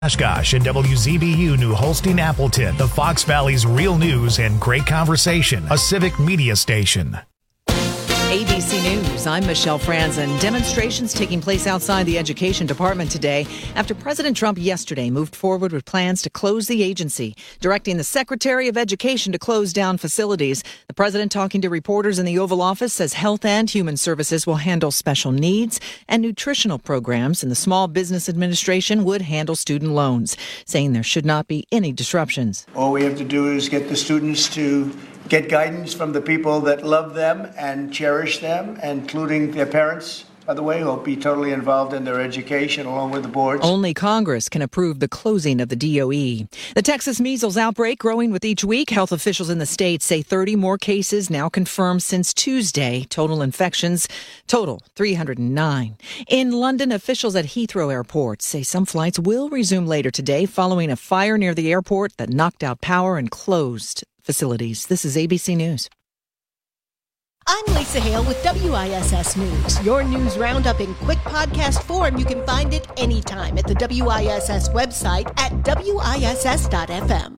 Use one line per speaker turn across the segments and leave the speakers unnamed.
Oshkosh and WZBU New Holstein Appleton, the Fox Valley's real news and great conversation, a civic media station.
ABC News, I'm Michelle Franzen. Demonstrations taking place outside the Education Department today after President Trump yesterday moved forward with plans to close the agency, directing the Secretary of Education to close down facilities. The president, talking to reporters in the Oval Office, says Health and Human Services will handle special needs and nutritional programs, and the Small Business Administration would handle student loans, saying there should not be any disruptions.
All we have to do is get the students to get guidance from the people that love them and cherish them, including their parents, by the way, who will be totally involved in their education along with the boards.
Only Congress can approve the closing of the DOE. The Texas measles outbreak growing with each week. Health officials in the state say 30 more cases now confirmed since Tuesday. Total infections, 309. In London, officials at Heathrow Airport say some flights will resume later today following a fire near the airport that knocked out power and closed facilities. This is ABC News.
I'm Lisa Hale with WISS News. Your news roundup in quick podcast form. You can find it anytime at the WISS website at WISS.FM.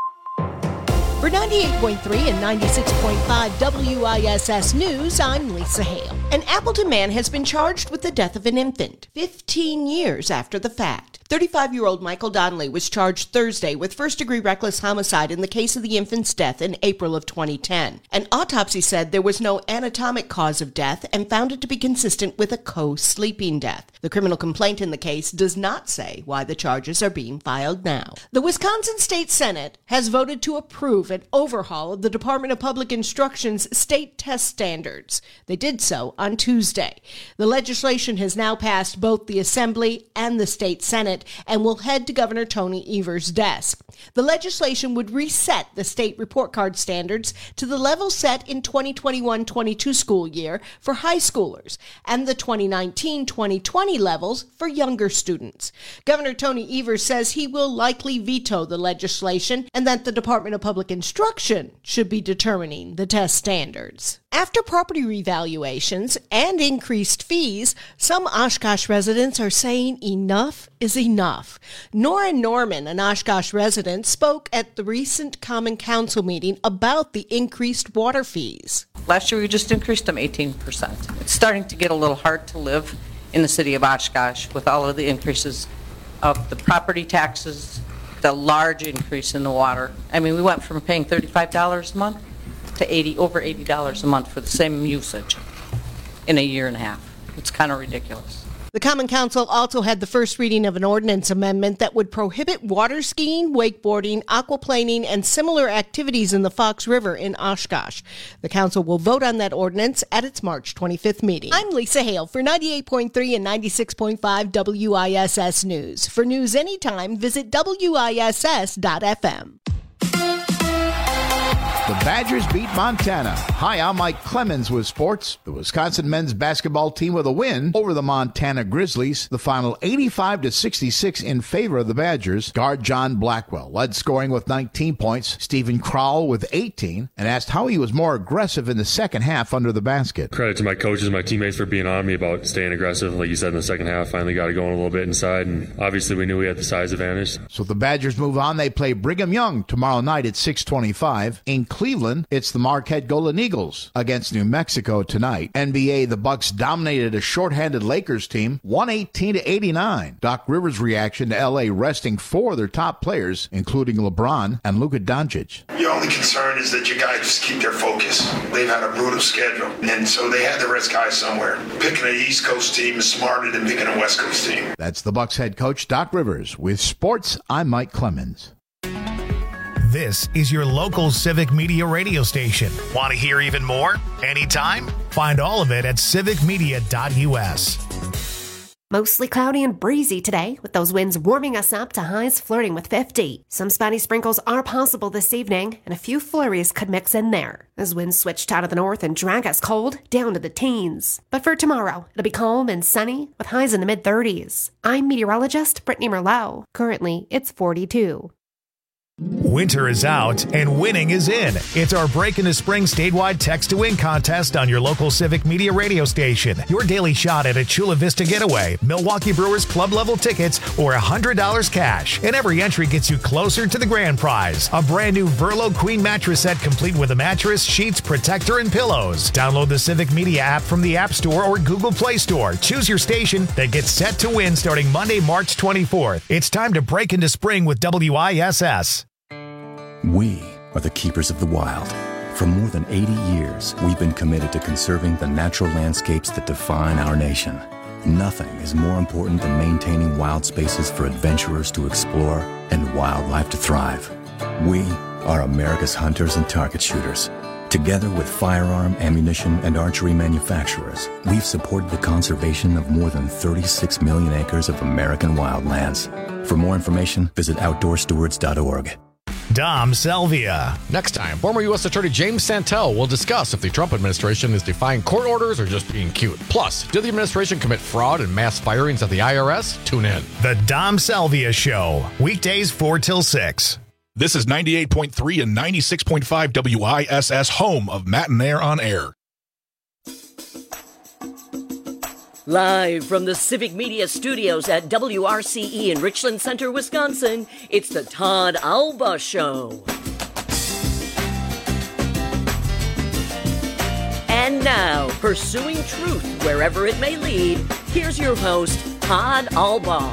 For 98.3 and 96.5 WISS News, I'm Lisa Hale. An Appleton man has been charged with the death of an infant 15 years after the fact. 35-year-old Michael Donnelly was charged Thursday with first-degree reckless homicide in the case of the infant's death in April of 2010. An autopsy said there was no anatomic cause of death and found it to be consistent with a co-sleeping death. The criminal complaint in the case does not say why the charges are being filed now. The Wisconsin State Senate has voted to approve an overhaul of the Department of Public Instruction's state test standards. They did so on Tuesday. The legislation has now passed both the Assembly and the State Senate and will head to Governor Tony Evers' desk. The legislation would reset the state report card standards to the level set in 2021-22 school year for high schoolers and the 2019-2020 levels for younger students. Governor Tony Evers says he will likely veto the legislation and that the Department of Public Instruction should be determining the test standards. After property revaluations and increased fees, some Oshkosh residents are saying enough is enough. Nora Norman, an Oshkosh resident, spoke at the recent Common Council meeting about the increased water fees.
Last year we just increased them 18%. It's starting to get a little hard to live in the city of Oshkosh with all of the increases of the property taxes, the large increase in the water. I mean, we went from paying $35 a month to over $80 a month for the same usage in a year and a half. It's kind of ridiculous.
The Common Council also had the first reading of an ordinance amendment that would prohibit water skiing, wakeboarding, aquaplaning, and similar activities in the Fox River in Oshkosh. The council will vote on that ordinance at its March 25th meeting. I'm Lisa Hale for 98.3 and 96.5 WISS News. For news anytime, visit WISS.FM.
The Badgers beat Montana. Hi, I'm Mike Clemens with sports. The Wisconsin men's basketball team with a win over the Montana Grizzlies. The final 85-66 in favor of the Badgers. Guard John Blackwell led scoring with 19 points. Stephen Crowell with 18, and asked how he was more aggressive in the second half under the basket.
Credit to my coaches, my teammates for being on me about staying aggressive. Like you said, in the second half, finally got it going a little bit inside, and obviously we knew we had the size advantage.
So the Badgers move on. They play Brigham Young tomorrow night at 6:25. In Cleveland, it's the Marquette Golden Eagles against New Mexico tonight. NBA, the Bucks dominated a shorthanded Lakers team 118-89. Doc Rivers' reaction to LA resting four of their top players, including LeBron and Luka Doncic.
Your only concern is that you guys just keep their focus. They've had a brutal schedule, and so they had to rest guys somewhere. Picking an East Coast team is smarter than picking a West Coast team.
That's the Bucks head coach, Doc Rivers. With sports, I'm Mike Clemens.
This is your local civic media radio station. Want to hear even more? Anytime? Find all of it at civicmedia.us.
Mostly cloudy and breezy today, with those winds warming us up to highs flirting with 50. Some spotty sprinkles are possible this evening, and a few flurries could mix in there, as winds switched out of the north and drag us cold down to the teens. But for tomorrow, it'll be calm and sunny, with highs in the mid-30s. I'm meteorologist Brittany Merlot. Currently, it's 42.
Winter is out and winning is in. It's our Break into Spring statewide text to win contest on your local Civic Media radio station. Your daily shot at a Chula Vista getaway, Milwaukee Brewers club level tickets, or $100 cash. And every entry gets you closer to the grand prize. A brand new Verlo Queen mattress set complete with a mattress, sheets, protector, and pillows. Download the Civic Media app from the App Store or Google Play Store. Choose your station that gets set to win starting Monday, March 24th. It's time to break into spring with WISS.
We are the keepers of the wild. For more than 80 years, we've been committed to conserving the natural landscapes that define our nation. Nothing is more important than maintaining wild spaces for adventurers to explore and wildlife to thrive. We are America's hunters and target shooters. Together with firearm, ammunition, and archery manufacturers, we've supported the conservation of more than 36 million acres of American wildlands. For more information, visit outdoorstewards.org.
Dom Selvia.
Next time, former U.S. Attorney James Santel will discuss if the Trump administration is defying court orders or just being cute. Plus, did the administration commit fraud and mass firings at the IRS? Tune in.
The Dom Selvia Show. Weekdays 4 till 6.
This is 98.3 and 96.5 WISS, home of Matt and Air on Air.
Live from the Civic Media Studios at WRCE in Richland Center, Wisconsin, it's the Todd Alba Show. And now, pursuing truth wherever it may lead, here's your host, Todd Alba.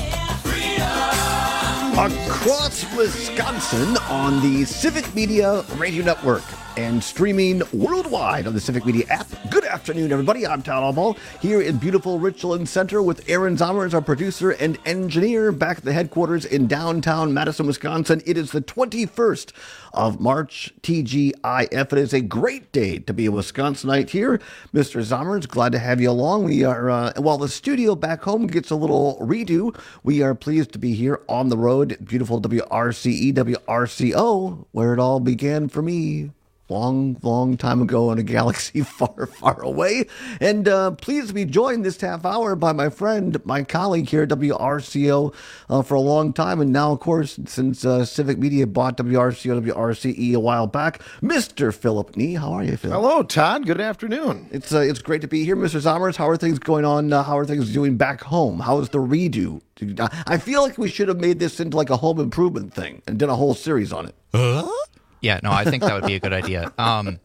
Across Wisconsin on the Civic Media Radio Network and streaming worldwide on the Civic Media app. Good afternoon, everybody. I'm Todd Alba here in beautiful Richland Center with Aaron Zommers, our producer and engineer, back at the headquarters in downtown Madison, Wisconsin. It is the 21st of March, TGIF. It is a great day to be a Wisconsinite here. Mr. Zommers, glad to have you along. We are, while the studio back home gets a little redo, we are pleased to be here on the road, beautiful WRCE, WRCO, where it all began for me. Long time ago in a galaxy far, far away. And pleased to be joined this half hour by my friend, my colleague here at WRCO for a long time. And now, of course, since Civic Media bought WRCO, WRCE a while back, Mr. Philip Nee. How are you, Phil?
Hello, Todd. Good afternoon.
It's great to be here. Mr. Zommers, how are things going on? How are things doing back home? How is the redo? I feel like we should have made this into like a home improvement thing and done a whole series on it.
Yeah, no, I think that would be a good idea.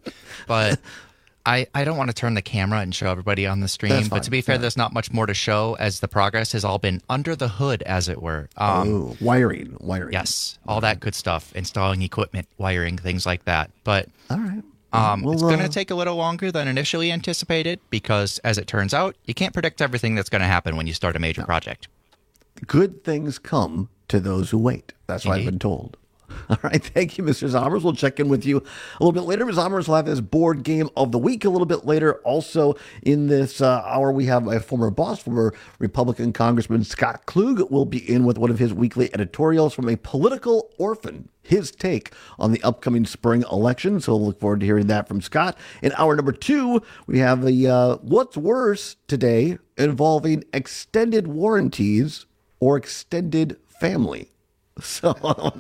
But I don't want to turn the camera and show everybody on the stream. But to be fair, there's not much more to show as the progress has all been under the hood, as it were.
Wiring.
Yes, all that good stuff. Installing equipment, wiring, things like that. But
all right.
It's going to take a little longer than initially anticipated because, as it turns out, you can't predict everything that's going to happen when you start a major project.
Good things come to those who wait. That's what I've been told. All right. Thank you, Mr. Zommers. We'll check in with you a little bit later. Mr. Zommers will have his board game of the week a little bit later. Also, in this hour, we have my former boss, former Republican Congressman Scott Klug, will be in with one of his weekly editorials from a political orphan, his take on the upcoming spring election. So we'll look forward to hearing that from Scott. In hour number 2, we have the What's Worse today involving extended warranties or extended family. So,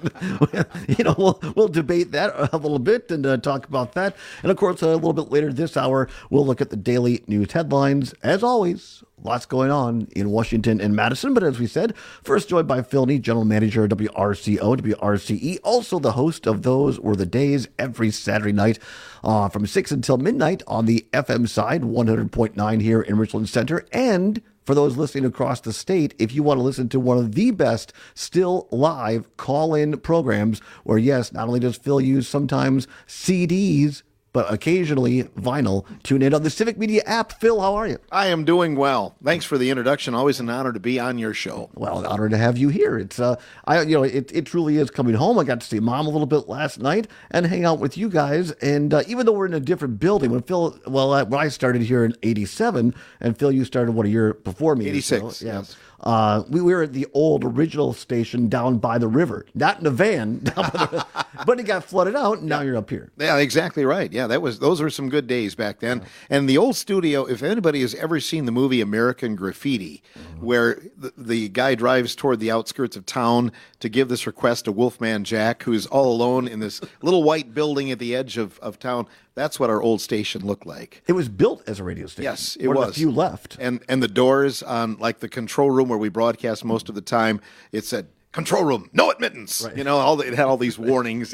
we'll debate that a little bit and talk about that. And, of course, a little bit later this hour, we'll look at the daily news headlines. As always, lots going on in Washington and Madison. But as we said, first joined by Phil Nee, General Manager of WRCO, WRCE, also the host of Those Were the Days every Saturday night from 6 until midnight on the FM side, 100.9 here in Richland Center. And for those listening across the state, if you want to listen to one of the best still live call-in programs where, yes, not only does Phil use sometimes CDs, but occasionally vinyl, tune in on the Civic Media app. Phil, how are you?
I am doing well. Thanks for the introduction. Always an honor to be on your show.
Well, an honor to have you here. It's it truly is coming home. I got to see Mom a little bit last night and hang out with you guys. And even though we're in a different building, when I started here in '87, and Phil, you started 1 year before me.
86.
So, yeah.
Yes.
We were at the old original station down by the river, not in a van, but it got flooded out, and now you're up here.
Yeah, exactly right. Yeah, those were some good days back then. And the old studio, if anybody has ever seen the movie American Graffiti, where the guy drives toward the outskirts of town to give this request to Wolfman Jack, who's all alone in this little white building at the edge of town, that's what our old station looked like.
It was built as a radio station.
Yes, it was.
A few left.
And the doors on like the control room where we broadcast most of the time, it said, "Control room, no admittance." Right. It had all these warnings.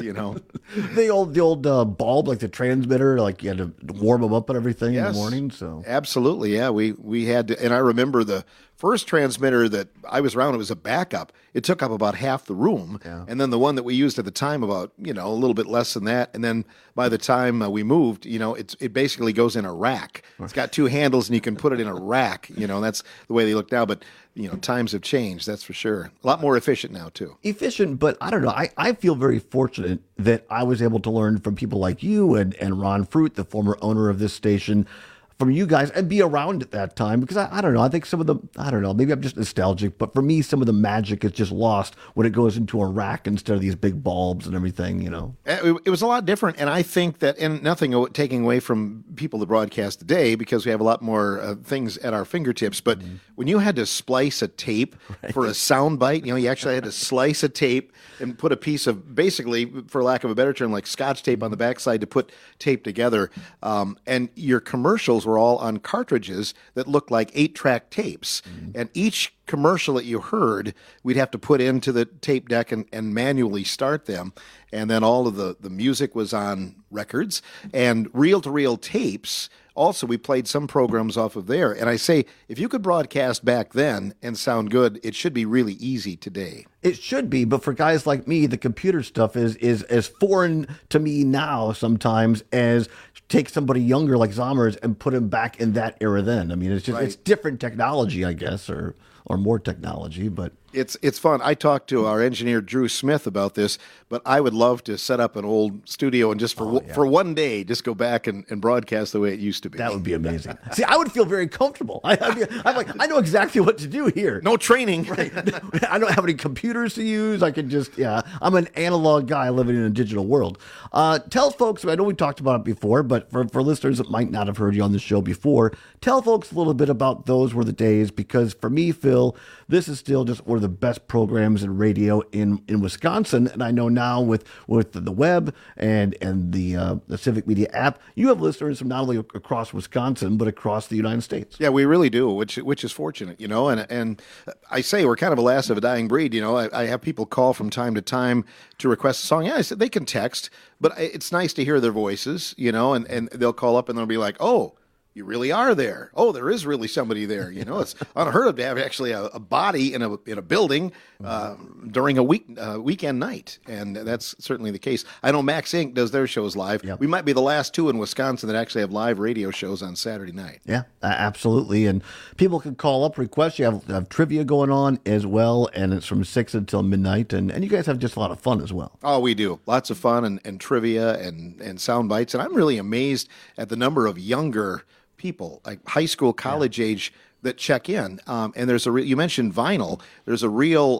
The old bulb, like the transmitter, like you had to warm them up and everything in the morning. So
absolutely, yeah, we had to. And I remember the first transmitter that I was around, it was a backup. It took up about half the room, and then the one that we used at the time about a little bit less than that. And then by the time we moved, it basically goes in a rack. It's got two handles, and you can put it in a rack. That's the way they look now. But times have changed, that's for sure. A lot more efficient now, too.
Efficient, but I don't know. I feel very fortunate that I was able to learn from people like you and Ron Fruit, the former owner of this station, from you guys, and be around at that time, because I don't know. I think maybe I'm just nostalgic, but for me, some of the magic is just lost when it goes into a rack instead of these big bulbs and everything,
It was a lot different, and I think that, and nothing taking away from people that broadcast today, because we have a lot more things at our fingertips, but when you had to splice a tape for a sound bite, you actually had to slice a tape and put a piece of, basically, for lack of a better term, like Scotch tape on the backside to put tape together, and your commercials were all on cartridges that looked like 8-track tapes. And each commercial that you heard, we'd have to put into the tape deck and manually start them. And then all of the music was on records and reel-to-reel tapes. Also, we played some programs off of there. And I say, if you could broadcast back then and sound good, it should be really easy today.
It should be, but for guys like me, the computer stuff is as foreign to me now sometimes as take somebody younger like Zommers and put him back in that era then. I mean, it's just it's different technology, I guess, or more technology, but
it's fun. I talked to our engineer Drew Smith about this, but I would love to set up an old studio and just for one day just go back and broadcast the way it used to be.
That would be amazing. See, I would feel very comfortable. I'm like, I know exactly what to do here.
No training.
Right. I don't have any computers to use. I can just I'm an analog guy living in a digital world. Tell folks, I know we talked about it before, but for listeners that might not have heard you on the show before, tell folks a little bit about Those Were the Days, because for me, Phil, this is still just one of the best programs in radio in Wisconsin. And I know now with the web and the Civic Media app, you have listeners from not only across Wisconsin, but across the United States.
Yeah, we really do, which is fortunate, and I say we're kind of a last of a dying breed. I have people call from time to time to request a song. Yeah, I said they can text, but it's nice to hear their voices, and they'll call up and they'll be like, "Oh, you really are there. Oh, there is really somebody there." It's unheard of to have actually a body in a building during a weekend night, and that's certainly the case. I know Max Inc. does their shows live. Yep. We might be the last two in Wisconsin that actually have live radio shows on Saturday night.
Yeah, absolutely. And people can call up, request. You have trivia going on as well, and it's from 6 until midnight, and you guys have just a lot of fun as well.
Oh, we do. Lots of fun and trivia and sound bites, and I'm really amazed at the number of younger people, like high school, college age, that check in. And there's you mentioned vinyl. There's a real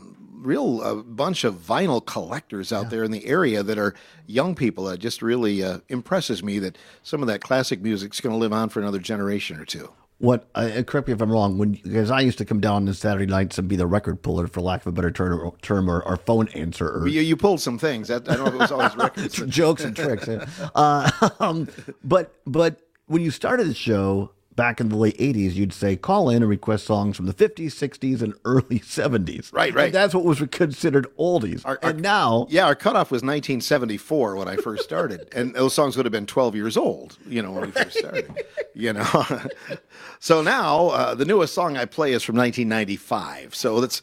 bunch of vinyl collectors out there in the area that are young people. That just really impresses me that some of that classic music's going to live on for another generation or two.
Correct me if I'm wrong, because I used to come down on Saturday nights and be the record puller, for lack of a better term, or phone answerer.
You pulled some things. I don't know if it was always records.
Jokes and tricks. But when you started the show back in the late 80s, you'd say, call in and request songs from the 50s, 60s, and early 70s.
Right.
And that's what was considered oldies. Now...
Yeah, our cutoff was 1974 when I first started. And those songs would have been 12 years old, when we first started. So now, the newest song I play is from 1995. So that's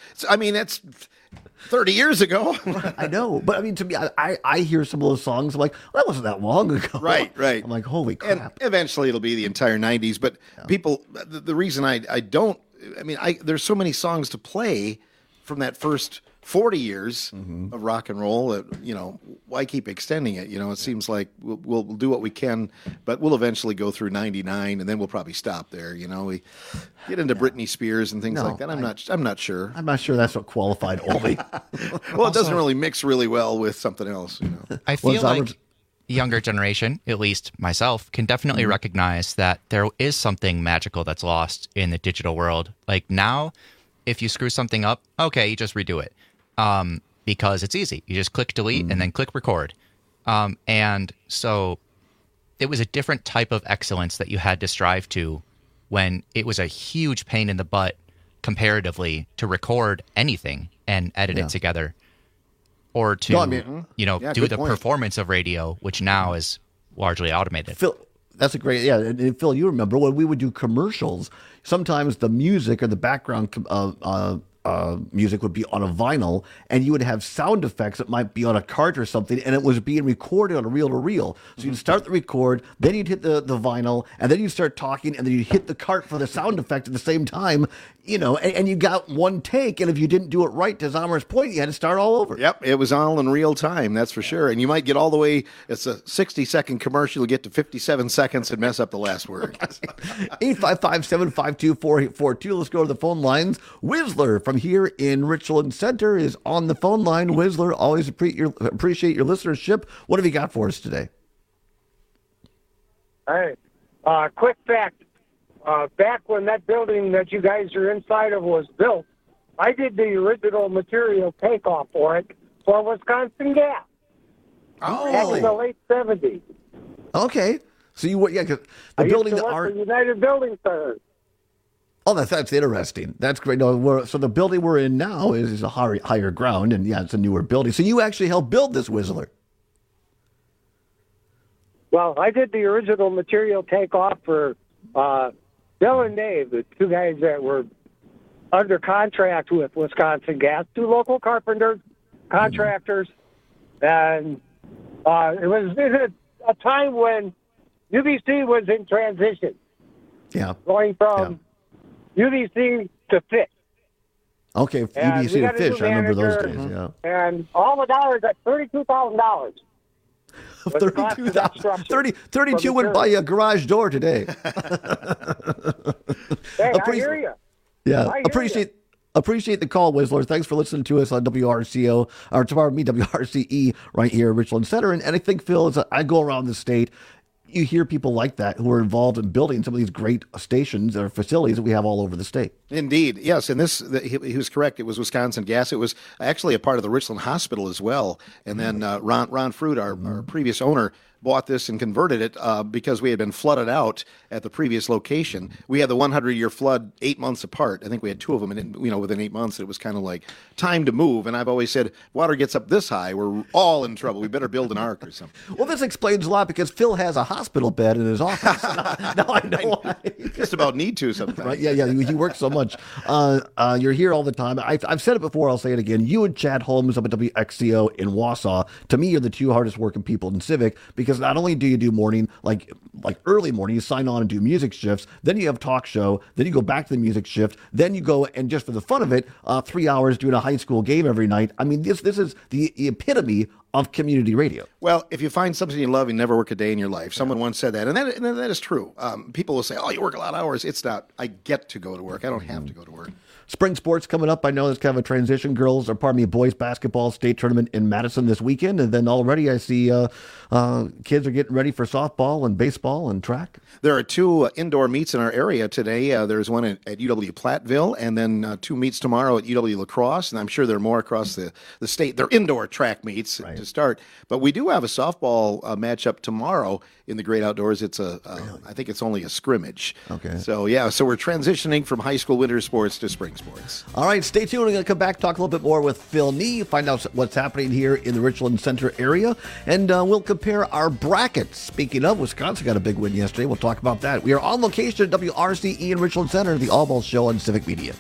30 years ago.
I know. But I mean, to me, I hear some of those songs, I'm like, well, that wasn't that long ago.
Right.
I'm like, holy crap.
And eventually it'll be the entire 90s. But people, the reason I don't, there's so many songs to play from that first 40 years of rock and roll. Why keep extending it? It seems like we'll do what we can, but we'll eventually go through 99, and then we'll probably stop there. We get into Britney Spears and things like that. I'm not sure.
I'm not sure that's what qualified only.
Well, it doesn't really mix really well with something else.
I feel like younger generation, at least myself, can definitely recognize that there is something magical that's lost in the digital world. Like now, if you screw something up, okay, you just redo it. Because it's easy. You just click delete and then click record. And so it was a different type of excellence that you had to strive to when it was a huge pain in the butt comparatively to record anything and edit it together. Or to, do the performance of radio, which now is largely automated.
Phil, that's a great, and Phil, you remember when we would do commercials, sometimes the music or the background music would be on a vinyl, and you would have sound effects that might be on a cart or something, and it was being recorded on a reel-to-reel. So you'd start the record, then you'd hit the vinyl, and then you'd start talking, and then you'd hit the cart for the sound effect at the same time, and you got one take, and if you didn't do it right, to Zomer's point, you had to start all over.
Yep, it was all in real time, that's for sure. And you might get all the way, it's a 60-second commercial, you'll get to 57 seconds and mess up the last word.
855-752-4842. Let's go to the phone lines. Whistler from here in Richland Center is on the phone line. Whistler, always appreciate your listenership. What have you got for us today?
Hey, quick fact. Back when that building that you guys are inside of was built, I did the original material takeoff for it for Wisconsin Gas.
Oh,
back in the late 70s.
Okay. So you were, because the building that
are United Building Centers.
Oh, that's interesting. That's great. No, so the building we're in now is a higher ground, and it's a newer building. So you actually helped build this Whistler.
Well, I did the original material takeoff for Bill and Dave, the two guys that were under contract with Wisconsin Gas, two local carpenters, contractors, and it was a time when UBC was in transition.
Yeah.
Going from UBC to Fish.
Okay, UBC to Fish. I remember those days,
And all the dollars at $32,000.
32 wouldn't buy you a garage door today.
Hey, I hear you.
Yeah, appreciate the call, Whistler. Thanks for listening to us on WRCO, or tomorrow, WRCE, right here in Richland Center. And I think, Phil, as I go around the state, you hear people like that who are involved in building some of these great stations or facilities that we have all over the state.
Indeed, yes, and he was correct. It was Wisconsin Gas. It was actually a part of the Richland Hospital as well. And then Ron Fruit, our previous owner, bought this and converted it because we had been flooded out at the previous location. We had the 100-year flood 8 months apart. I think we had two of them, and within 8 months, it was kind of like time to move. And I've always said, water gets up this high, we're all in trouble. We better build an ark or something.
Well, this explains a lot because Phil has a hospital bed in his office. Now I know why.
Just about need to sometimes.
Right? Yeah. You work so much. You're here all the time. I've said it before. I'll say it again. You and Chad Holmes up at WXCO in Wausau, to me, are the two hardest working people in Civic, because not only do you do morning, like early morning, you sign on and do music shifts, then you have talk show, then you go back to the music shift, then you go and just for the fun of it, 3 hours doing a high school game every night. I mean, this is the epitome of community radio.
Well, if you find something you love, you never work a day in your life. Someone once said that, and that is true. People will say, oh, you work a lot of hours. It's not. I get to go to work. I don't have to go to work.
Spring sports coming up. I know there's kind of a transition. Boys basketball state tournament in Madison this weekend. And then already I see kids are getting ready for softball and baseball and track.
There are two indoor meets in our area today. There's one at UW Platteville, and then two meets tomorrow at UW La Crosse. And I'm sure there are more across the state. They're indoor track meets to start. But we do have a softball matchup tomorrow in the Great Outdoors. It's I think it's only a scrimmage.
Okay.
So we're transitioning from high school winter sports to spring sports.
All right, stay tuned. We're going to come back, talk a little bit more with Phil Nee, find out what's happening here in the Richland Center area, and we'll compare our brackets. Speaking of, Wisconsin got a big win yesterday. We'll talk about that. We are on location at WRCE in Richland Center, the All Balls Show on Civic Media.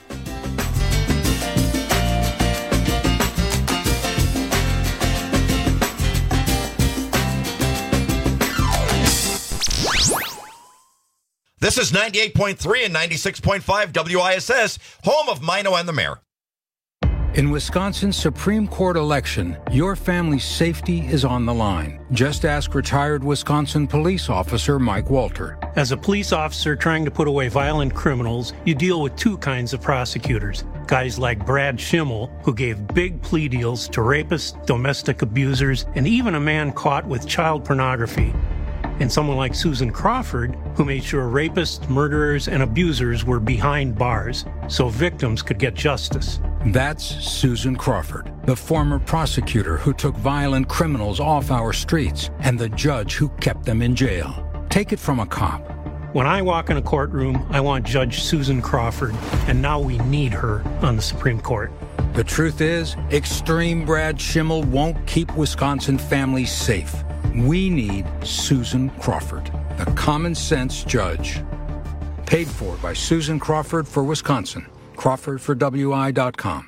This is 98.3 and 96.5 WISS, home of Mino and the Mayor.
In Wisconsin's Supreme Court election, your family's safety is on the line. Just ask retired Wisconsin police officer Mike Walter.
As a police officer trying to put away violent criminals, you deal with two kinds of prosecutors. Guys like Brad Schimmel, who gave big plea deals to rapists, domestic abusers, and even a man caught with child pornography. And someone like Susan Crawford, who made sure rapists, murderers, and abusers were behind bars so victims could get justice.
That's Susan Crawford, the former prosecutor who took violent criminals off our streets and the judge who kept them in jail. Take it from a cop.
When I walk in a courtroom, I want Judge Susan Crawford, and now we need her on the Supreme Court.
The truth is, extreme Brad Schimmel won't keep Wisconsin families safe. We need Susan Crawford, the common sense judge. Paid for by Susan Crawford for Wisconsin. Crawford for WI.com.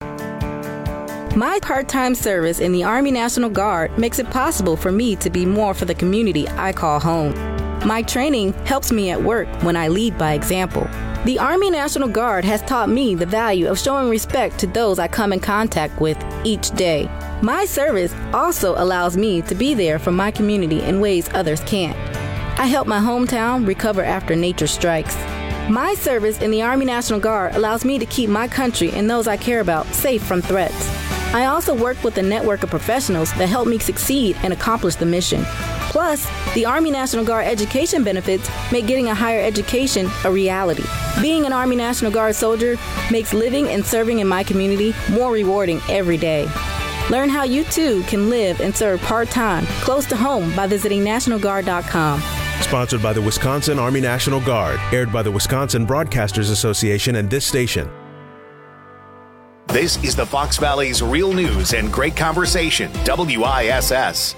My part-time service in the Army National Guard makes it possible for me to be more for the community I call home. My training helps me at work when I lead by example. The Army National Guard has taught me the value of showing respect to those I come in contact with each day. My service also allows me to be there for my community in ways others can't. I help my hometown recover after nature strikes. My service in the Army National Guard allows me to keep my country and those I care about safe from threats. I also work with a network of professionals that help me succeed and accomplish the mission. Plus, the Army National Guard education benefits make getting a higher education a reality. Being an Army National Guard soldier makes living and serving in my community more rewarding every day. Learn how you too can live and serve part-time close to home by visiting NationalGuard.com.
Sponsored by the Wisconsin Army National Guard. Aired by the Wisconsin Broadcasters Association and this station.
This is the Fox Valley's Real News and Great Conversation, WISS.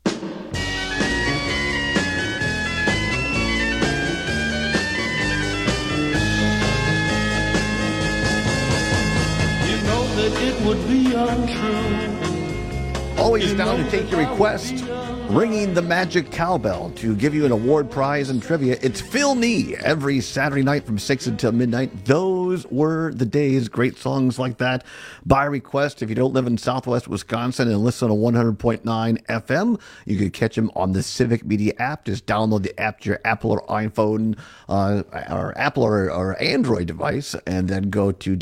It would be untrue.
Always down to take your request. Ringing the magic cowbell to give you an award prize and trivia. It's Phil Nee every Saturday night from 6 until midnight. Those were the days. Great songs like that. By request, if you don't live in Southwest Wisconsin and listen on 100.9 FM, you can catch them on the Civic Media app. Just download the app to your Apple or iPhone or Apple or Android device and then go to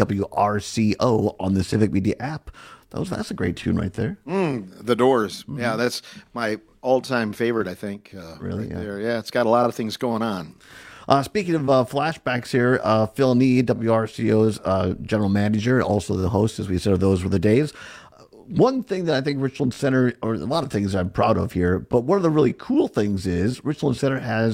WRCO on the Civic Media app. That's a great tune right there.
The Doors. Mm-hmm. Yeah, that's my all-time favorite, I think.
Really?
Right there. Yeah, it's got a lot of things going on.
Speaking of flashbacks here, Phil Nee, WRCO's general manager, also the host, as we said, of Those Were the Days. One thing that I think Richland Center, or a lot of things I'm proud of here, but one of the really cool things is Richland Center has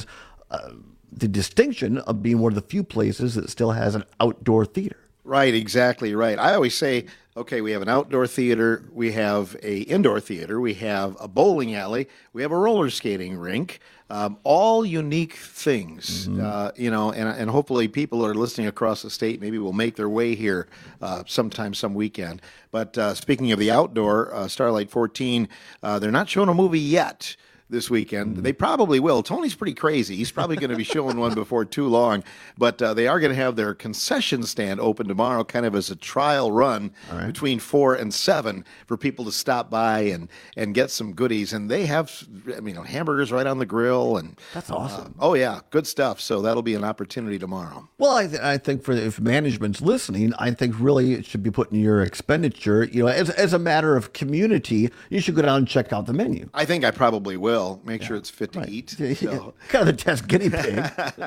the distinction of being one of the few places that still has an outdoor theater.
Right, exactly right. I always say, okay, we have an outdoor theater, we have a indoor theater, we have a bowling alley, we have a roller skating rink, all unique things, and hopefully people that are listening across the state maybe will make their way here sometime, some weekend. But speaking of the outdoor, Starlight 14, they're not showing a movie yet this weekend. They probably will. Tony's pretty crazy. He's probably going to be showing one before too long. But they are going to have their concession stand open tomorrow, kind of as a trial run between 4 and 7 for people to stop by and get some goodies. And they have, hamburgers right on the grill. And
that's awesome.
Oh, yeah. Good stuff. So that'll be an opportunity tomorrow.
Well, I think if management's listening, I think really it should be putting your expenditure, as a matter of community, you should go down and check out the menu.
I think I probably will. Make sure it's fit to eat.
So. Kind of the test guinea pig.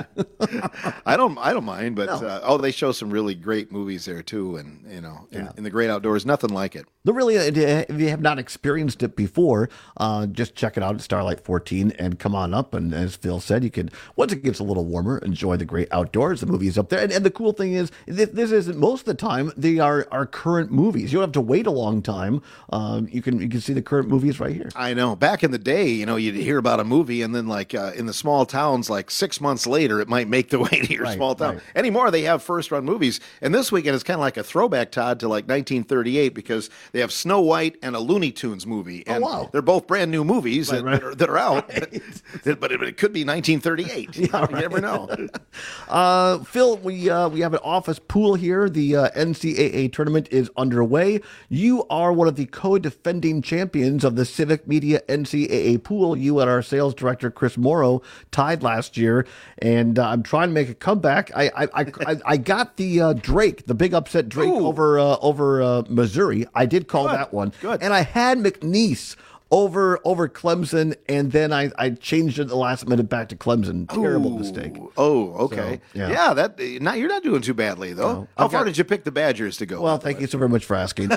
I don't mind, but they show some really great movies there too, and in the great outdoors, nothing like it.
If you have not experienced it before, just check it out at Starlight 14 and come on up. And as Phil said, you can, once it gets a little warmer, enjoy the great outdoors. The movie's up there, and the cool thing is, this isn't most of the time. They are current movies. You don't have to wait a long time. You can see the current movies right here.
I know. Back in the day, you'd hear about a movie, and then like in the small towns, like 6 months later, it might make the way to your small town.
Right.
Anymore, they have first-run movies, and this weekend is kind of like a throwback, Todd, to like 1938 because they have Snow White and a Looney Tunes movie, and they're both brand new movies that are out, but it could be 1938. You never know.
Phil, we have an office pool here. The NCAA tournament is underway. You are one of the co-defending champions of the Civic Media NCAA pool. You and our sales director Chris Morrow tied last year, and I'm trying to make a comeback. I got the Drake, the big upset Drake over Missouri. I did call that one, and I had McNeese over Clemson, and then I changed it at the last minute back to Clemson. Terrible mistake.
Oh, okay.
So,
You're not doing too badly though.
No.
How far did you pick the Badgers to go?
Well, thank you so very much for asking.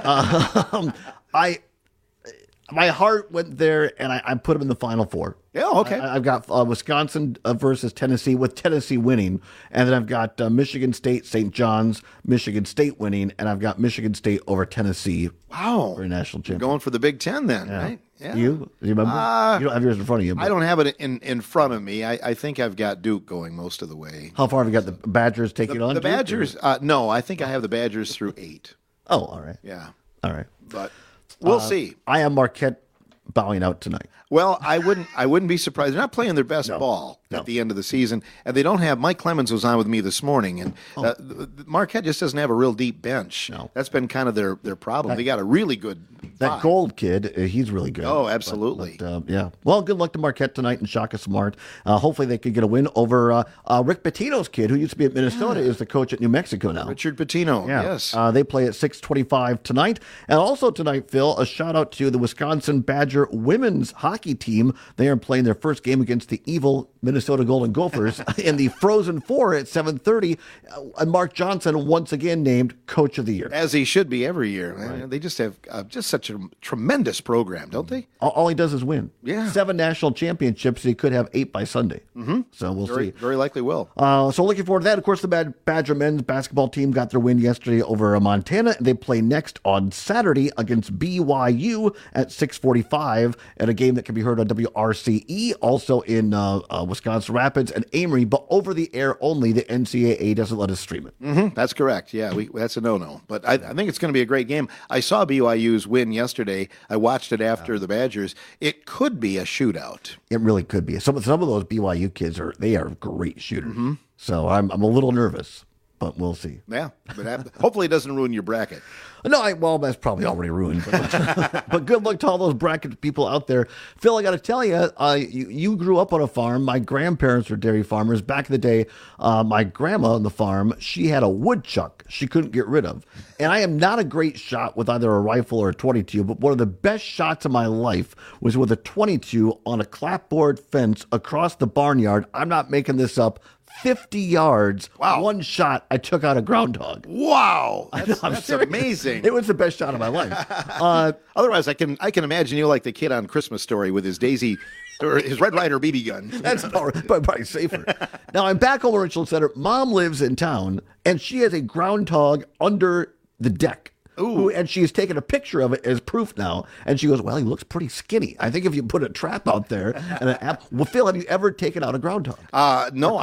My heart went there, and I put them in the Final Four.
Yeah, okay.
I've got Wisconsin versus Tennessee, with Tennessee winning, and then I've got Michigan State, St. John's, Michigan State winning, and I've got Michigan State over Tennessee.
Wow,
for a national championship.
Going for the Big Ten then, right? Yeah.
Do you remember? You don't have yours in front of you.
I don't have it in front of me. I think I've got Duke going most of the way.
How far have you got the Badgers taking on?
The Badgers? No, I think I have the Badgers through 8.
Oh, all right.
Yeah.
All right.
But we'll see.
I am Marquette bowing out tonight.
Well, I wouldn't be surprised. They're not playing their best ball at the end of the season, and they don't have. Mike Clemens was on with me this morning, and Marquette just doesn't have a real deep bench.
No.
That's been kind of their problem. They got a really good.
That Gold kid, he's really good.
Oh, absolutely.
But, yeah. Well, good luck to Marquette tonight and Shaka Smart. Hopefully they could get a win over Rick Pitino's kid, who used to be at Minnesota, is the coach at New Mexico now.
Richard Pitino, yes.
They play at 6:25 tonight. And also tonight, Phil, a shout out to the Wisconsin Badger women's hockey team. They are playing their first game against the evil Minnesota Golden Gophers in the Frozen Four at 7:30. And Mark Johnson once again named Coach of the Year.
As he should be every year. Right. They just have just such a tremendous program, don't they?
All he does is win.
Yeah.
7 national championships. He could have 8 by Sunday.
Mm-hmm.
So we'll see.
Very likely will.
So looking forward to that. Of course, the Badger men's basketball team got their win yesterday over Montana. They play next on Saturday against BYU at 6:45 at a game that can be heard on WRCE, also in Wisconsin Rapids and Amory, but over the air only. The NCAA doesn't let us stream it.
Mm-hmm. That's correct. Yeah, that's a no-no. But I think it's going to be a great game. I saw BYU's win yesterday. I watched it after the Badgers. It could be a shootout.
It really could be. Some of those BYU kids are great shooters.
Mm-hmm.
So I'm a little nervous, but we'll see.
Yeah, but hopefully it doesn't ruin your bracket.
No, that's probably already ruined. But good luck to all those bracket people out there. Phil, I got to tell you, you grew up on a farm. My grandparents were dairy farmers. Back in the day, my grandma on the farm, she had a woodchuck she couldn't get rid of. And I am not a great shot with either a rifle or a 22, but one of the best shots of my life was with a 22 on a clapboard fence across the barnyard. I'm not making this up. 50 yards, one shot, I took out a groundhog.
Wow, that's amazing.
It was the best shot of my life.
Otherwise, I can imagine you like the kid on Christmas Story with his Daisy or his Red Ryder BB gun.
That's probably safer. Now I'm back home at Richland Center. Mom lives in town, and she has a groundhog under the deck. Ooh. And she's taken a picture of it as proof now. And she goes, well, he looks pretty skinny. I think if you put a trap out there and an app. Well, Phil, have you ever taken out a groundhog?
No,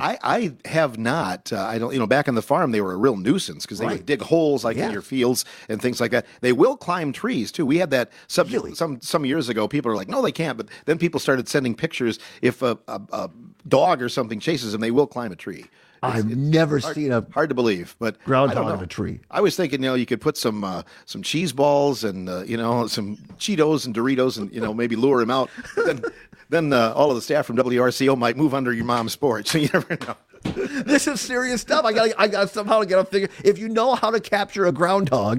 I have not. I don't. Back on the farm, they were a real nuisance because they would dig holes in your fields and things like that. They will climb trees too. We had that subject some years ago. People are like, no, they can't. But then people started sending pictures. If a dog or something chases them, they will climb a tree.
I've never seen a
hard to believe, but
groundhog on a tree.
I was thinking, you could put some cheese balls and some Cheetos and Doritos and maybe lure him out. Then all of the staff from WRCO might move under your mom's porch. So you never know.
This is serious stuff. I got somehow to get a figure. If you know how to capture a groundhog,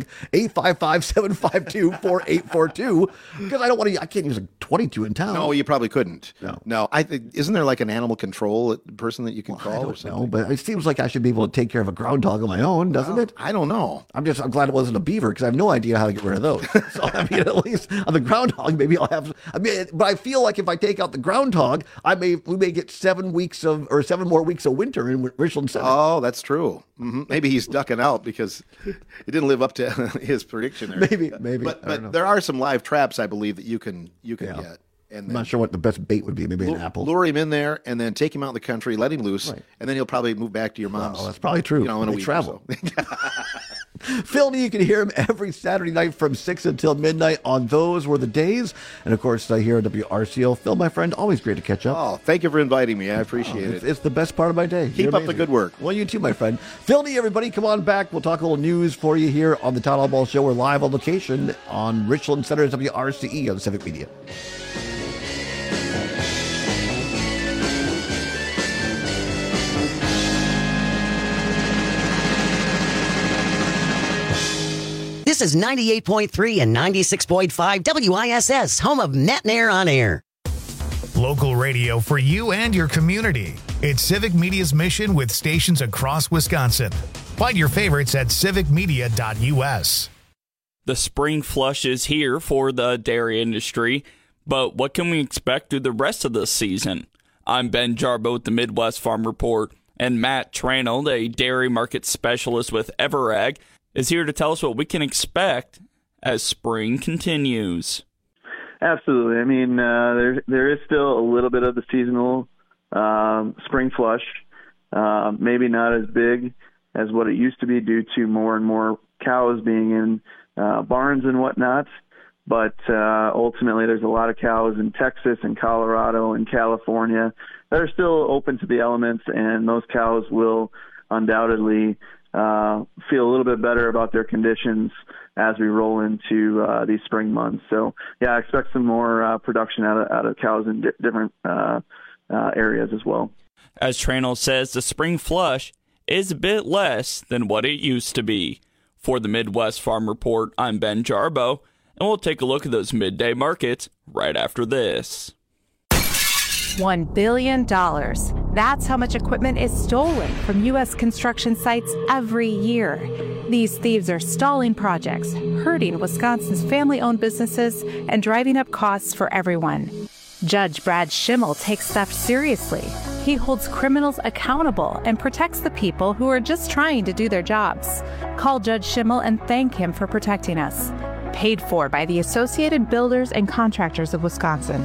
855-752-4842. Because I can't use a 22 in town.
No, you probably couldn't. No. Isn't there like an animal control person that you can call or something?
No, but it seems like I should be able to take care of a groundhog on my own, doesn't it?
I don't know.
I'm glad it wasn't a beaver because I have no idea how to get rid of those. So at least on the groundhog, maybe I'll have. But I feel like if I take out the groundhog, we may get 7 more weeks of winter in Richland Center.
Oh, that's true. Mm-hmm. Maybe he's ducking out because he didn't live up to his prediction there.
Maybe.
But there are some live traps, I believe, that you can get. And
I'm not sure what the best bait would be. Maybe an apple.
Lure him in there, and then take him out in the country, let him loose, and then he'll probably move back to your mom's.
Oh, that's probably true.
In a
They
week
travel.
or so.
Phil, you can hear him every Saturday night from 6 until midnight on Those Were the Days. And, of course, here at WRCO. Phil, my friend, always great to catch up.
Oh, thank you for inviting me. I appreciate it.
It's the best part of my day.
Keep up the good work.
Well, you too, my friend. Phil, everybody, come on back. We'll talk a little news for you here on the Todd Albaugh Show. We're live on location on Richland Center, WRCE on the Civic Media.
This is 98.3 and 96.5 WISS, home of Matt and Air on Air.
Local radio for you and your community. It's Civic Media's mission with stations across Wisconsin. Find your favorites at civicmedia.us.
The spring flush is here for the dairy industry, but what can we expect through the rest of the season? I'm Ben Jarbo with the Midwest Farm Report, and Matt Tranel, a dairy market specialist with Everag, is here to tell us what we can expect as spring continues.
Absolutely. I mean, there is still a little bit of the seasonal spring flush, maybe not as big as what it used to be due to more and more cows being in barns and whatnot. But ultimately, there's a lot of cows in Texas and Colorado and California that are still open to the elements, and those cows will undoubtedly feel a little bit better about their conditions as we roll into these spring months. So, yeah, I expect some more production out of cows in different areas as well.
As Tranel says, the spring flush is a bit less than what it used to be. For the Midwest Farm Report, I'm Ben Jarbo, and we'll take a look at those midday markets right after this.
$1 billion. That's how much equipment is stolen from U.S. construction sites every year. These thieves are stalling projects, hurting Wisconsin's family-owned businesses, and driving up costs for everyone. Judge Brad Schimmel takes theft seriously. He holds criminals accountable and protects the people who are just trying to do their jobs. Call Judge Schimmel and thank him for protecting us. Paid for by the Associated Builders and Contractors of Wisconsin.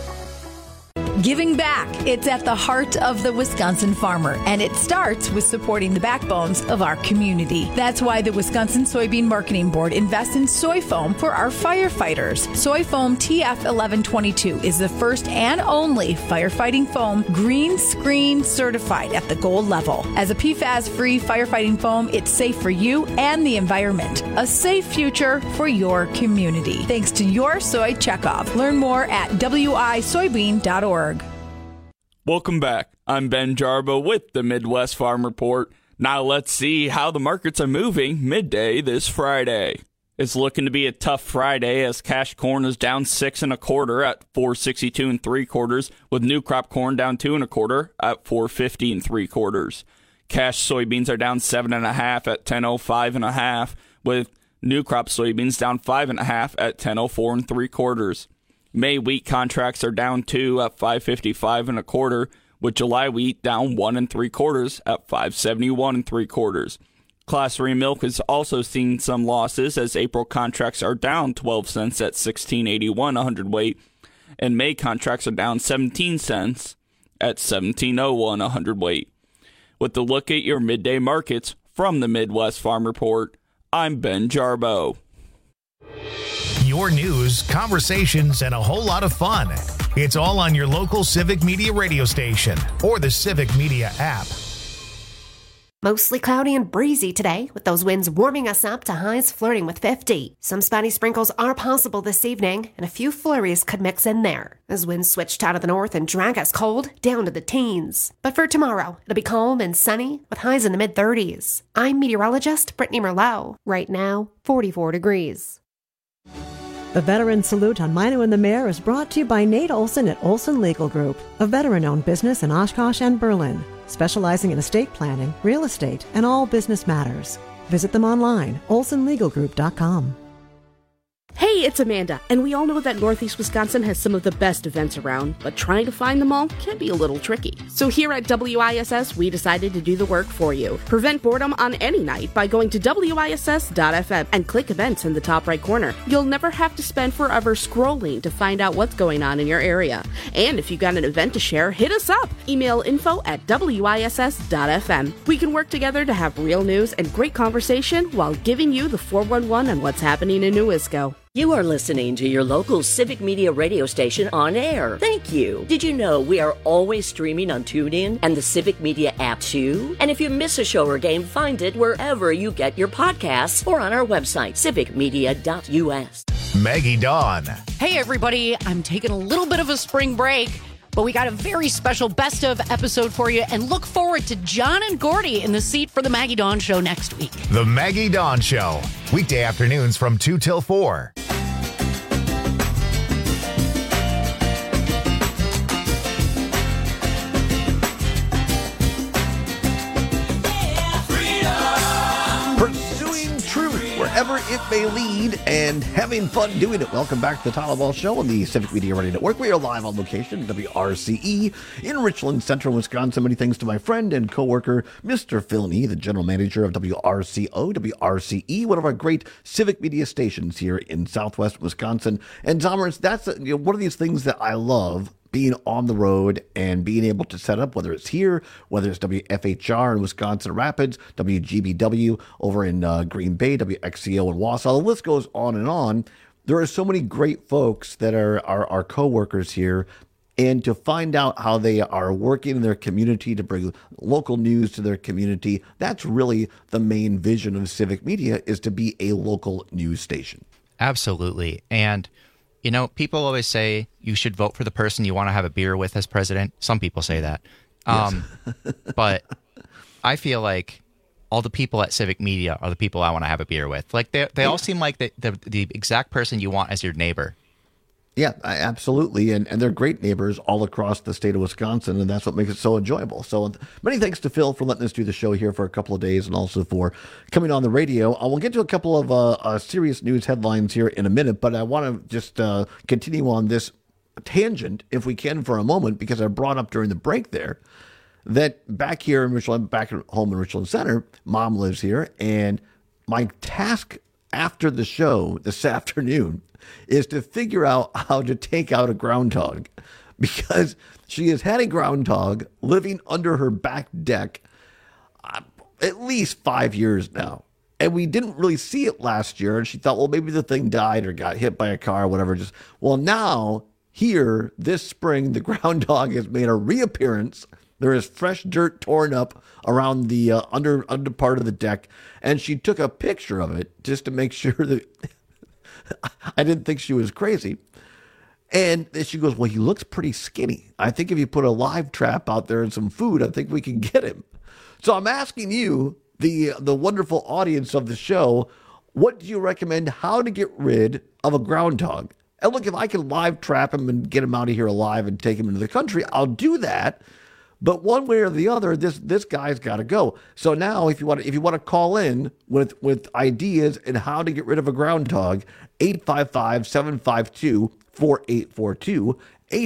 Giving back. It's at the heart of the Wisconsin farmer, and it starts with supporting the backbones of our community. That's why the Wisconsin Soybean Marketing Board invests in soy foam for our firefighters. Soy foam TF1122 is the first and only firefighting foam green screen certified at the gold level. As a PFAS-free firefighting foam, it's safe for you and the environment. A safe future for your community. Thanks to your soy checkoff. Learn more at wisoybean.org.
Welcome back. I'm Ben Jarbo with the Midwest Farm Report. Now let's see how the markets are moving midday this Friday. It's looking to be a tough Friday as cash corn is down 6 1/4 at $4.62 3/4, with new crop corn down 2 1/4 at $4.50 3/4. Cash soybeans are down 7 1/2 at $10.05 1/2, with new crop soybeans down 5 1/2 at $10.04 3/4. May wheat contracts are down 2 at $5.55 1/4, with July wheat down 1 3/4 at $5.71 3/4. Class 3 milk has also seen some losses as April contracts are down 12 cents at $16.81 a hundredweight, and May contracts are down 17 cents at $17.01 a hundredweight. With a look at your midday markets from the Midwest Farm Report, I'm Ben Jarbo.
Your news, conversations, and a whole lot of fun. It's all on your local Civic Media radio station or the Civic Media app.
Mostly cloudy and breezy today, with those winds warming us up to highs flirting with 50. Some spotty sprinkles are possible this evening, and a few flurries could mix in there, as winds switched out of the north and drag us cold down to the teens. But for tomorrow, it'll be calm and sunny, with highs in the mid-30s. I'm meteorologist Brittany Merlot. Right now, 44 degrees.
The Veteran Salute on Mino and the Mayor is brought to you by Nate Olson at Olson Legal Group, a veteran-owned business in Oshkosh and Berlin, specializing in estate planning, real estate, and all business matters. Visit them online, olsonlegalgroup.com.
Hey, it's Amanda, and we all know that Northeast Wisconsin has some of the best events around, but trying to find them all can be a little tricky. So here at WISS, we decided to do the work for you. Prevent boredom on any night by going to WISS.FM and click events in the top right corner. You'll never have to spend forever scrolling to find out what's going on in your area. And if you've got an event to share, hit us up. Email info@WISS.FM. We can work together to have real news and great conversation while giving you the 411 on what's happening in Newisco.
You are listening to your local Civic Media radio station on air. Thank you. Did you know we are always streaming on TuneIn and the Civic Media app too? And if you miss a show or game, find it wherever you get your podcasts or on our website, civicmedia.us.
Maggie Dawn.
Hey, everybody. I'm taking a little bit of a spring break, but we got a very special best of episode for you, and look forward to John and Gordy in the seat for the Maggie Dawn Show next week.
The Maggie Dawn Show, weekday afternoons from 2 till 4.
Pursuing truth wherever it may lead and having fun doing it. Welcome back to the Tyler Ball Show on the Civic Media Radio Network. We are live on location at WRCE in Richland, Central Wisconsin. Many thanks to my friend and co-worker, Mr. Phil Nee, the general manager of WRCO, WRCE, one of our great civic media stations here in Southwest Wisconsin. And Zomers, that's one of these things that I love, being on the road and being able to set up, whether it's here, whether it's WFHR in Wisconsin Rapids, WGBW over in Green Bay, WXCO in Wausau. The list goes on and on. There are so many great folks that are our co-workers here, and to find out how they are working in their community to bring local news to their community, that's really the main vision of civic media, is to be a local news station.
Absolutely. And you know, people always say you should vote for the person you want to have a beer with as president. Some people say that.
Yes.
But I feel like all the people at Civic Media are the people I want to have a beer with. Like they all seem like the exact person you want as your neighbor.
Yeah, absolutely. And they're great neighbors all across the state of Wisconsin, and that's what makes it so enjoyable. So many thanks to Phil for letting us do the show here for a couple of days, and also for coming on the radio. We'll get to a couple of serious news headlines here in a minute, but I want to just continue on this tangent, if we can, for a moment, because I brought up during the break there that back here in Richland, back at home in Richland Center, Mom lives here, and my task after the show this afternoon is to figure out how to take out a groundhog, because she has had a groundhog living under her back deck at least 5 years now. And we didn't really see it last year. And she thought, well, maybe the thing died or got hit by a car or whatever. Well, now here this spring, the groundhog has made a reappearance. There is fresh dirt torn up around the under part of the deck. And she took a picture of it just to make sure that I didn't think she was crazy. And she goes, well, he looks pretty skinny. I think if you put a live trap out there and some food, I think we can get him. So I'm asking you, the wonderful audience of the show, what do you recommend how to get rid of a groundhog? And look, if I can live trap him and get him out of here alive and take him into the country, I'll do that. But one way or the other, this guy's got to go. So now, if you want to call in with ideas and how to get rid of a groundhog, 855-752-4842,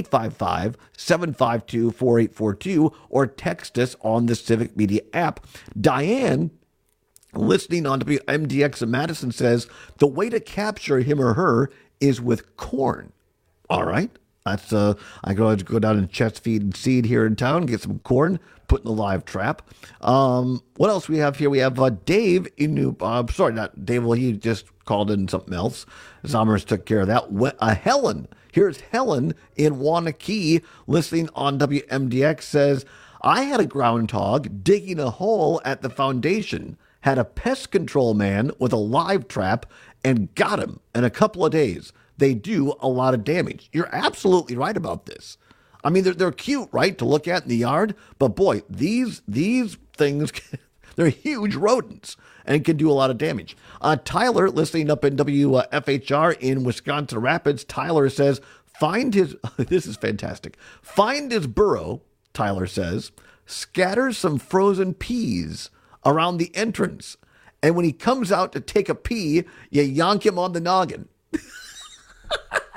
855-752-4842, or text us on the Civic Media app. Diane, listening on WMDX in Madison, says the way to capture him or her is with corn. All right. That's I go down to Chesapeake and Seed here in town, get some corn, put in the live trap. What else we have here? We have Dave in New. Sorry, not Dave. Well, he just called in something else. Zomers took care of that. Helen, here's Helen in Wanakee, listening on WMDX, says, I had a groundhog digging a hole at the foundation. Had a pest control man with a live trap and got him in a couple of days. They do a lot of damage. You're absolutely right about this. I mean, they're cute, right, to look at in the yard. But boy, these things, they're huge rodents and can do a lot of damage. Tyler, listening up in WFHR in Wisconsin Rapids, Tyler says, this is fantastic. Find his burrow, Tyler says, scatter some frozen peas around the entrance. And when he comes out to take a pee, you yonk him on the noggin.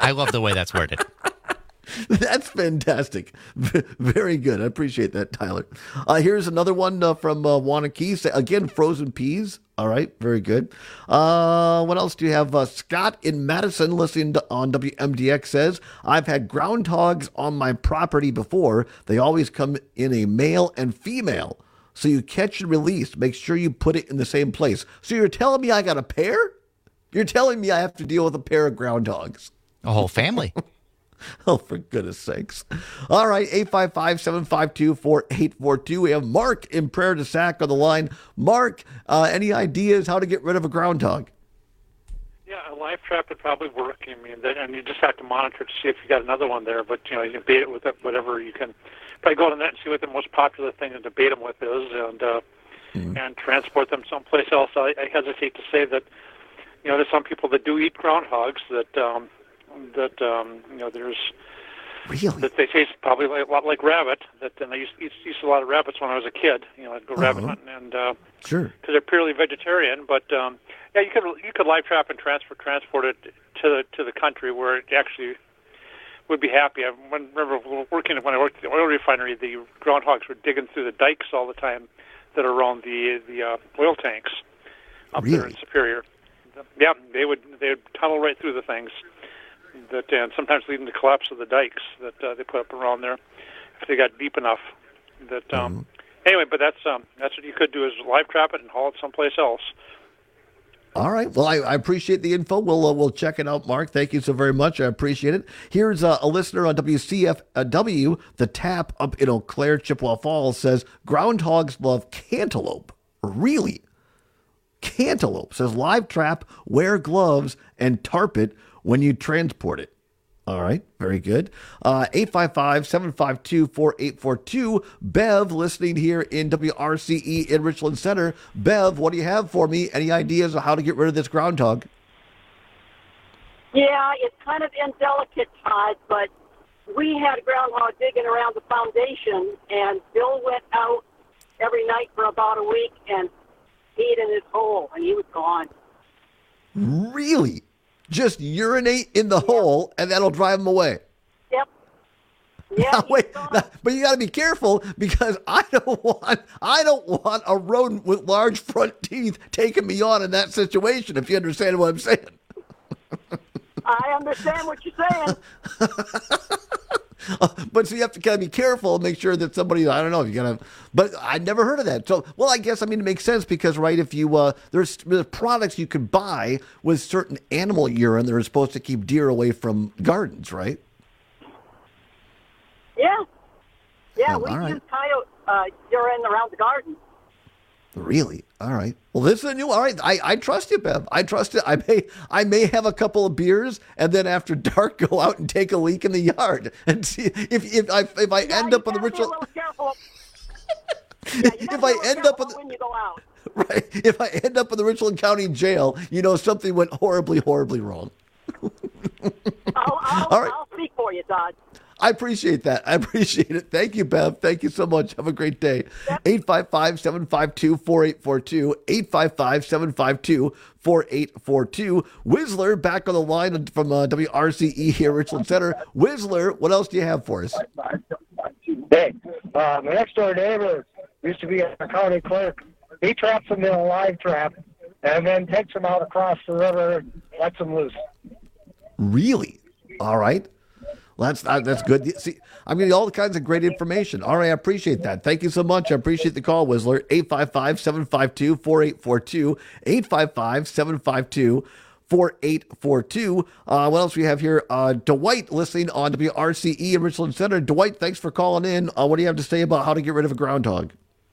I love the way that's worded.
That's fantastic. Very good. I appreciate that, Tyler. Here's another one from Wanakee. Again, frozen peas. All right. Very good. What else do you have? Scott in Madison listening on WMDX says, I've had groundhogs on my property before. They always come in a male and female. So you catch and release. Make sure you put it in the same place. So you're telling me I got a pair? You're telling me I have to deal with a pair of groundhogs?
A whole family.
Oh, for goodness sakes. All right, 855-752-4842. We have Mark in Prairie du Sac on the line. Mark, any ideas how to get rid of a groundhog?
Yeah, a live trap would probably work. I mean, and you just have to monitor to see if you got another one there. But, you can bait it with whatever you can. Probably go to the net and see what the most popular thing to bait them with is and transport them someplace else. I hesitate to say that, there's some people that do eat groundhogs that there's
really
that they taste probably a lot like rabbit. And I used a lot of rabbits when I was a kid. I'd go rabbit hunting and
sure,
because they're purely vegetarian. But you could live trap and transport it to the country where it actually would be happy. I remember when I worked at the oil refinery, the groundhogs were digging through the dikes all the time that are around the oil tanks up there in Superior. Yeah, they would tunnel right through the things. And sometimes leading to collapse of the dikes that they put up around there if they got deep enough. Anyway, but that's what you could do is live trap it and haul it someplace else.
All right. Well, I appreciate the info. We'll check it out, Mark. Thank you so very much. I appreciate it. Here's a listener on WCFW, the Tap up in Eau Claire, Chippewa Falls, says groundhogs love cantaloupe. Really? Cantaloupe. Says live trap, wear gloves, and tarp it when you transport it. All right, very good. 855-752-4842. Bev, listening here in WRCE in Richland Center. Bev, what do you have for me? Any ideas of how to get rid of this groundhog?
Yeah, it's kind of indelicate, Todd, but we had a groundhog digging around the foundation, and Bill went out every night for about a week and peed in his hole, and he was gone.
Really? Just urinate in the hole, and that'll drive them away.
Yep. Yeah.
Now, wait, but you got to be careful because I don't want a rodent with large front teeth taking me on in that situation. If you understand what I'm saying.
I understand what you're saying.
But so you have to kind of be careful and make sure that somebody, I don't know, if you got to, but I never heard of that. So, well, I guess, it makes sense because, right, if you, there's products you can buy with certain animal urine that are supposed to keep deer away from gardens, right?
Yeah. Yeah, we
right.
use coyote urine around the garden.
Really? All right. Well, this is a new. All right. I trust you, Bev. I trust it. I may have a couple of beers and then after dark go out and take a leak in the yard and see if I end up on the Richland. If I end up
when you go out.
Right. If I end up in the Richland County Jail, something went horribly, horribly wrong.
I'll speak for you, Todd.
I appreciate that. I appreciate it. Thank you, Bev. Thank you so much. Have a great day. 855-752-4842. 855-752-4842. Whistler back on the line from WRCE here, Richland Center. Whistler, what else do you have for us?
Hey, my next door neighbor used to be a county clerk. He traps them in a live trap and then takes them out across the river and lets them loose.
Really? All right. Well, that's good. See, I'm getting all kinds of great information. All right, I appreciate that. Thank you so much. I appreciate the call, Whistler. 855-752-4842. 855-752-4842. What else do we have here? Dwight listening on WRCE in Richland Center. Dwight, thanks for calling in. What do you have to say about how to get rid of a groundhog?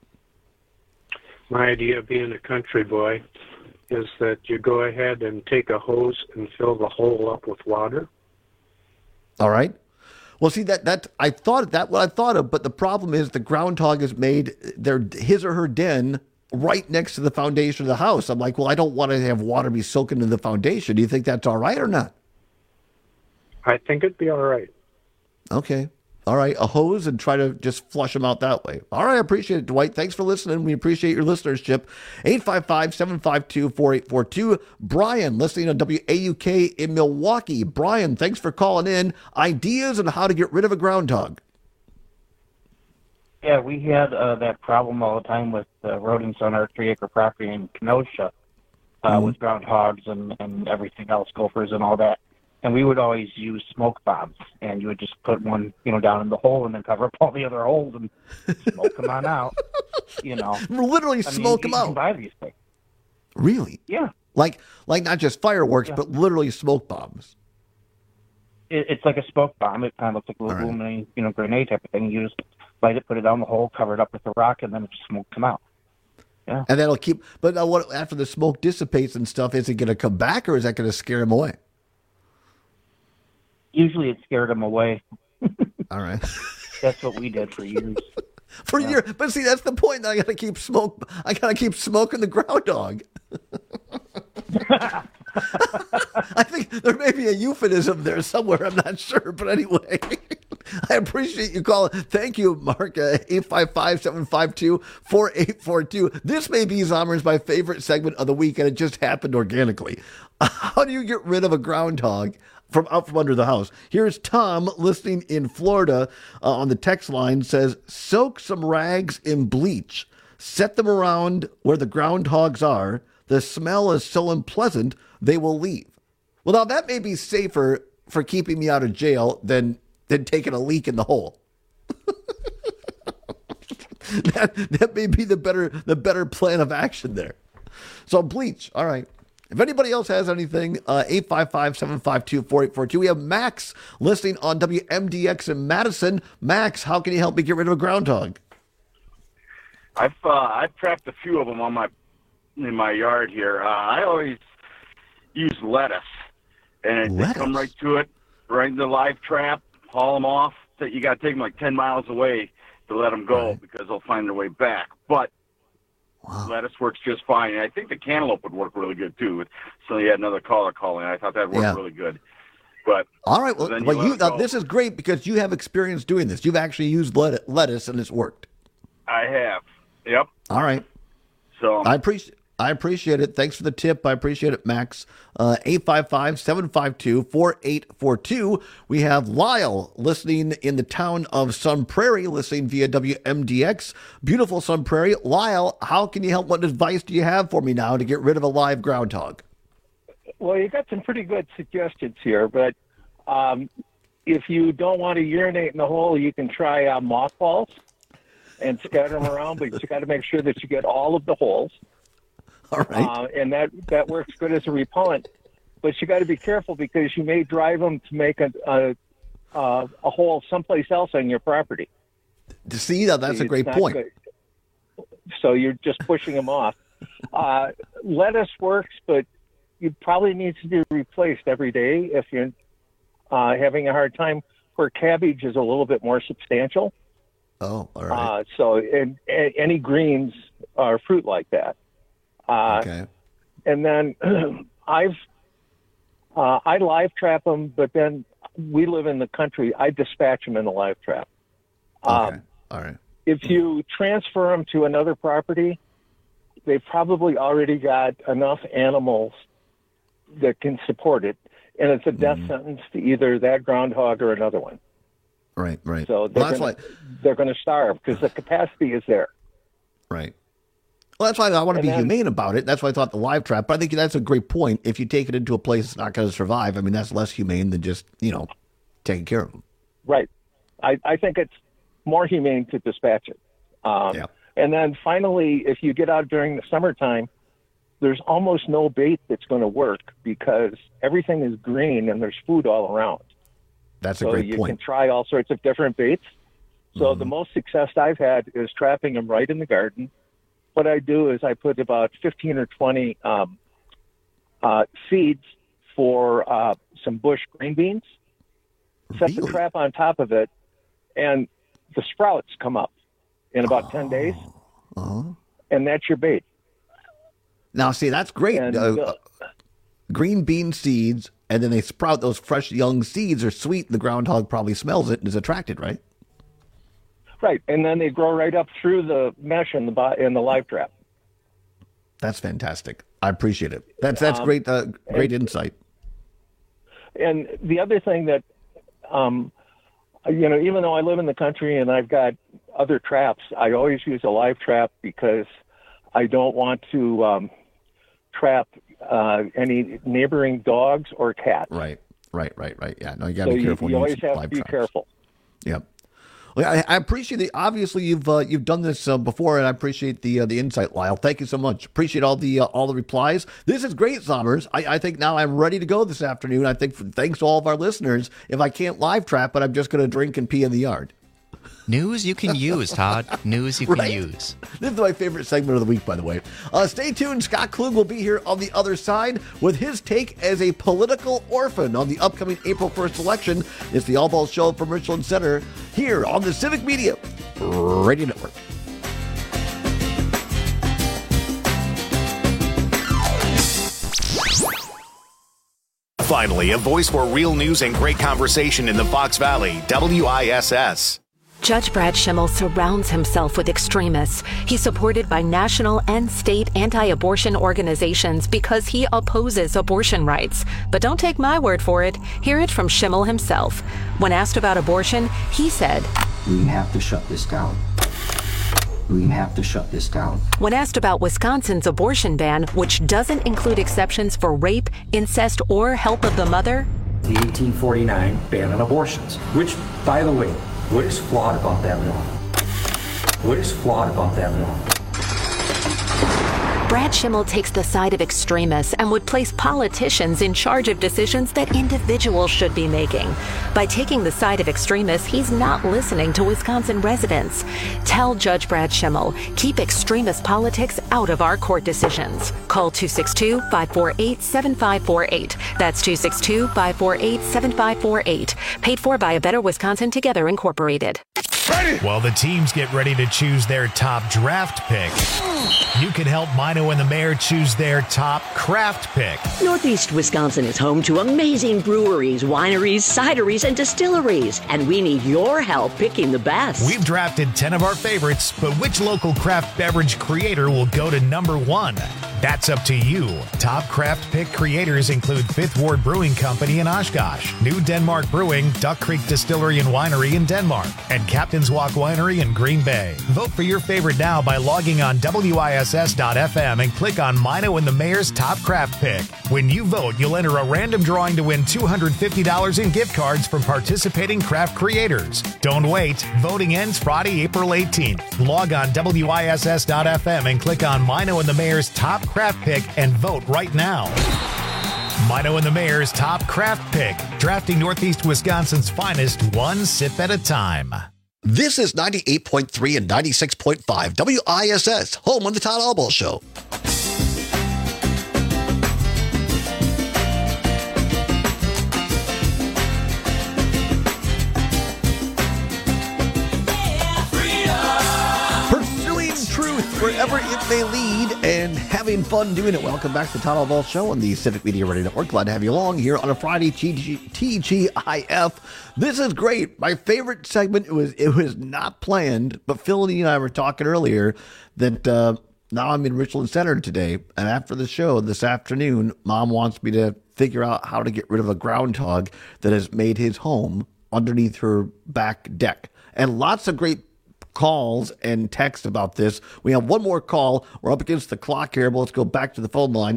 My idea of being a country boy is that you go ahead and take a hose and fill the hole up with water.
All right. Well, see, that I thought that what I thought of, but the problem is the groundhog has made his or her den right next to the foundation of the house. I'm like, well, I don't want to have water be soaking into the foundation. Do you think that's all right or not?
I think it'd be all right.
Okay. All right, a hose and try to just flush them out that way. All right, I appreciate it, Dwight. Thanks for listening. We appreciate your listenership. 855-752-4842. Brian, listening on WAUK in Milwaukee. Brian, thanks for calling in. Ideas on how to get rid of a groundhog.
Yeah, we had that problem all the time with rodents on our 3-acre property in Kenosha with groundhogs and everything else, gophers and all that. And we would always use smoke bombs, and you would just put one, down in the hole and then cover up all the other holes and smoke them on out.
Literally smoke them out.
You can buy these things.
Really?
Yeah.
Like not just fireworks, but literally smoke bombs.
It's like a smoke bomb. It kind of looks like a little illuminating, grenade type of thing. You just light it, put it down the hole, cover it up with a rock, and then it just smokes them out. Yeah.
And that'll keep. But what after the smoke dissipates and stuff? Is it going to come back, or is that going to scare them away?
Usually, it scared them away.
All right.
That's what we did for years.
For years, but see, that's the point. I got to keep smoking the groundhog. I think there may be a euphemism there somewhere. I'm not sure, but anyway, I appreciate you calling. Thank you, Mark. 855-752-4842. This may be Zomer's my favorite segment of the week, and it just happened organically. How do you get rid of a groundhog from out from under the house? Here's Tom listening in Florida on the text line. Says, soak some rags in bleach, set them around where the groundhogs are. The smell is so unpleasant, they will leave. Well, now that may be safer for keeping me out of jail than taking a leak in the hole. that may be the better plan of action there. So bleach. All right. If anybody else has anything, 855-752-4842. We have Max listening on WMDX in Madison. Max, how can you help me get rid of a groundhog?
I've trapped a few of them in my yard here. I always use lettuce, and they come right to it, right in the live trap, haul them off. So you got to take them like 10 miles away to let them go because they'll find their way back. But lettuce works just fine. And I think the cantaloupe would work really good too. So you had another caller calling. I thought that worked really good. But
all right, well, this is great because you have experience doing this. You've actually used lettuce and it's worked.
I have. Yep.
All right.
So
I appreciate it. Thanks for the tip. I appreciate it, Max. 855-752-4842. We have Lyle listening in the town of Sun Prairie, listening via WMDX. Beautiful Sun Prairie. Lyle, how can you help? What advice do you have for me now to get rid of a live groundhog?
Well, you got some pretty good suggestions here, but if you don't want to urinate in the hole, you can try mothballs and scatter them around, but you got to make sure that you get all of the holes.
All right.
And that works good as a repellent, but you got to be careful because you may drive them to make a hole someplace else on your property.
See, that's a great point.
Good. So you're just pushing them off. Lettuce works, but you probably need to be replaced every day if you're having a hard time. Where cabbage is a little bit more substantial.
Oh, all right.
So any greens or fruit like that.
Okay.
And then I live trap them, but then we live in the country. I dispatch them in a live trap.
Okay. All right.
If you transfer them to another property, they've probably already got enough animals that can support it, and it's a death sentence to either that groundhog or another one.
Right.
So they're going to starve because the capacity is there.
Right. Well, that's why I want to be humane about it. That's why I thought the live trap. But I think that's a great point. If you take it into a place that's not going to survive, I mean, that's less humane than just, taking care of them.
Right. I think it's more humane to dispatch it. And then finally, if you get out during the summertime, there's almost no bait that's going to work because everything is green and there's food all around.
That's a great point.
So you can try all sorts of different baits. So the most success I've had is trapping them right in the garden. What I do is I put about 15 or 20 seeds for some bush green beans, set the trap on top of it, and the sprouts come up in about 10 days, and that's your bait.
Now, see, that's great. Green bean seeds, and then they sprout. Those fresh young seeds are sweet. The groundhog probably smells it and is attracted, right?
Right, and then they grow right up through the mesh in the live trap.
That's fantastic. I appreciate it. That's great. Great insight.
And the other thing that, even though I live in the country and I've got other traps, I always use a live trap because I don't want to trap any neighboring dogs or cats.
Right. Yeah, no, you got to be careful.
You always have to be careful.
Yep. Well, I appreciate it. Obviously, you've done this before, and I appreciate the insight, Lyle. Thank you so much. Appreciate all the replies. This is great, Zommers. I think now I'm ready to go this afternoon. I think thanks to all of our listeners. If I can't live trap, but I'm just going to drink and pee in the yard.
News you can use, Todd. News you can use.
This is my favorite segment of the week, by the way. Stay tuned. Scott Klug will be here on the other side with his take as a political orphan on the upcoming April 1st election. It's the All Balls Show from Richland Center here on the Civic Media Radio Network.
Finally, a voice for real news and great conversation in the Fox Valley, WISS.
Judge Brad Schimmel surrounds himself with extremists. He's supported by national and state anti-abortion organizations because he opposes abortion rights. But don't take my word for it. Hear it from Schimmel himself. When asked about abortion, he said,
"We have to shut this down. We have to shut this down."
When asked about Wisconsin's abortion ban, which doesn't include exceptions for rape, incest, or help of the mother,
the 1849 ban on abortions, which, by the way, what is flawed about that law? What is flawed about that law?
Brad Schimmel takes the side of extremists and would place politicians in charge of decisions that individuals should be making. By taking the side of extremists, he's not listening to Wisconsin residents. Tell Judge Brad Schimmel, keep extremist politics out of our court decisions. Call 262-548-7548. That's 262-548-7548. Paid for by A Better Wisconsin Together Incorporated.
While the teams get ready to choose their top draft pick, you can help Mino and the Mayor choose their top craft pick.
Northeast Wisconsin is home to amazing breweries, wineries, cideries, and distilleries, and we need your help picking the best.
We've drafted 10 of our favorites, but which local craft beverage creator will go to number 1? That's up to you. Top craft pick creators include Fifth Ward Brewing Company in Oshkosh, New Denmark Brewing, Duck Creek Distillery and Winery in Denmark, and Captain's Walk Winery in Green Bay. Vote for your favorite now by logging on WISS.FM and click on Mino and the Mayor's Top Craft Pick. When you vote, you'll enter a random drawing to win $250 in gift cards from participating craft creators. Don't wait. Voting ends Friday, April 18th. Log on WISS.FM and click on Mino and the Mayor's Top Craft Pick and vote right now. Mino and the Mayor's Top Craft Pick, drafting Northeast Wisconsin's finest one sip at a time.
This is 98.3 and 96.5 WISS, home of the Todd All Balls Show. Pursuing truth wherever it may lead and having fun doing it. Welcome back to the Todd All Balls Show on the Civic Media Radio Network. Glad to have you along here on a Friday, TGIF. This is great. My favorite segment, it was not planned, but Phil and I were talking earlier that now I'm in Richland Center today, and after the show this afternoon, Mom wants me to figure out how to get rid of a groundhog that has made his home underneath her back deck. And lots of great calls and text about this. We have one more call. We're up against the clock here, but let's go back to the phone line,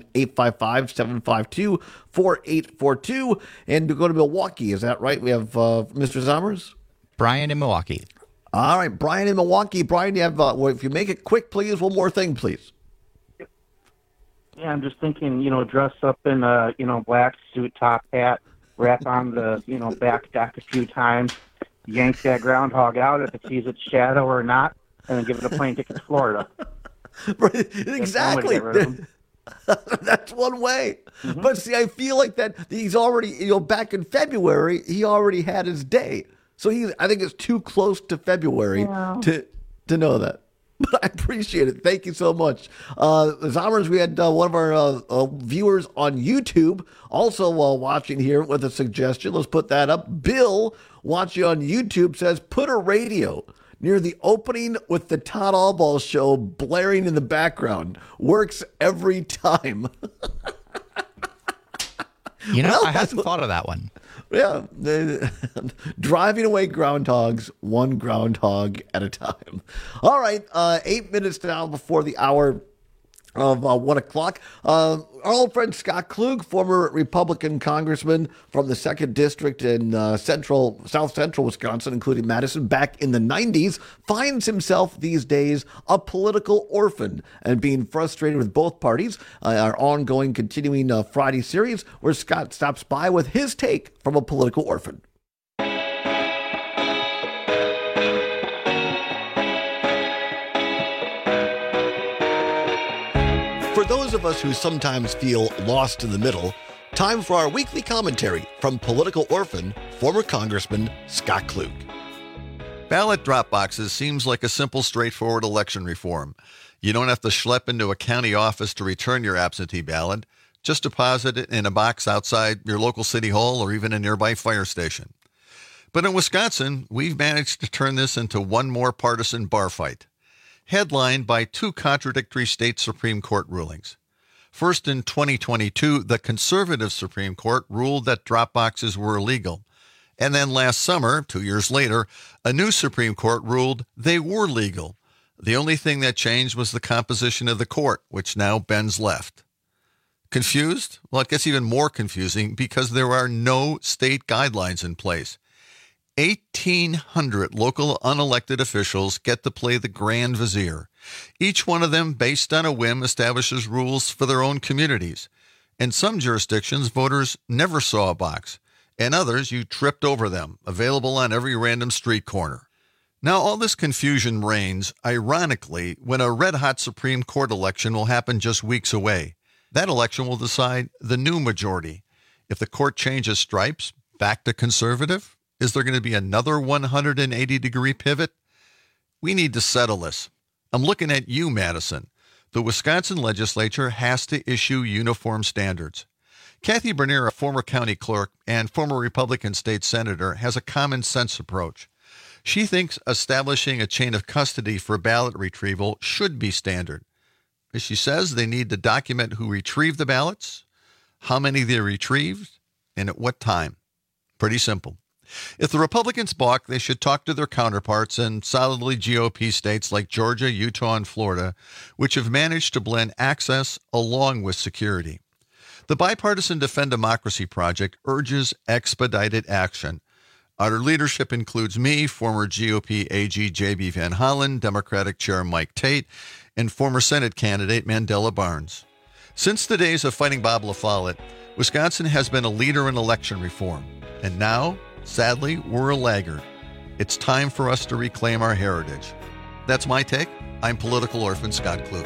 855-752-4842. And to go to Milwaukee, is that right? We have Mr. Zommers?
Brian in Milwaukee.
All right, Brian in Milwaukee. Brian, you have, if you make it quick, please, one more thing, please.
Yeah, I'm just thinking, dress up in a, black suit, top hat, wrap on the, back deck a few times, yank that groundhog out if it sees its shadow or not, and then give it a plane ticket to Florida.
Exactly. That's one way. Mm-hmm. But see, I feel like that he's already, back in February, he already had his day. So I think it's too close to February to know that. But I appreciate it. Thank you so much. Zommers, we had one of our viewers on YouTube also watching here with a suggestion. Let's put that up. Bill, watching on YouTube, says, put a radio near the opening with the Todd Allball show blaring in the background. Works every time.
I hadn't thought of that one.
Yeah. Driving away groundhogs, one groundhog at a time. All right. 8 minutes now before the hour of 1 o'clock. Our old friend Scott Klug, former Republican congressman from the 2nd District in South Central Wisconsin, including Madison, back in the 90s, finds himself these days a political orphan and being frustrated with both parties. Our ongoing, continuing Friday series where Scott stops by with his take from a political orphan. For those of us who sometimes feel lost in the middle, time for our weekly commentary from political orphan, former Congressman Scott Klug.
Ballot drop boxes seems like a simple, straightforward election reform. You don't have to schlep into a county office to return your absentee ballot. Just deposit it in a box outside your local city hall or even a nearby fire station. But in Wisconsin, we've managed to turn this into one more partisan bar fight, headlined by two contradictory state Supreme Court rulings. First, in 2022, the conservative Supreme Court ruled that drop boxes were illegal. And then last summer, 2 years later, a new Supreme Court ruled they were legal. The only thing that changed was the composition of the court, which now bends left. Confused? Well, it gets even more confusing because there are no state guidelines in place. 1,800 local unelected officials get to play the grand vizier. Each one of them, based on a whim, establishes rules for their own communities. In some jurisdictions, voters never saw a box. In others, you tripped over them, available on every random street corner. Now, all this confusion reigns, ironically, when a red-hot Supreme Court election will happen just weeks away. That election will decide the new majority. If the court changes stripes, back to conservative, is there going to be another 180-degree pivot? We need to settle this. I'm looking at you, Madison. The Wisconsin legislature has to issue uniform standards. Kathy Bernier, a former county clerk and former Republican state senator, has a common sense approach. She thinks establishing a chain of custody for ballot retrieval should be standard. As she says, they need to document who retrieved the ballots, how many they retrieved, and at what time. Pretty simple. If the Republicans balk, they should talk to their counterparts in solidly GOP states like Georgia, Utah, and Florida, which have managed to blend access along with security. The Bipartisan Defend Democracy Project urges expedited action. Our leadership includes me, former GOP AG J.B. Van Hollen, Democratic Chair Mike Tate, and former Senate candidate Mandela Barnes. Since the days of Fighting Bob LaFollette, Wisconsin has been a leader in election reform. And now, sadly, we're a laggard. It's time for us to reclaim our heritage. That's my take. I'm political orphan Scott Klug.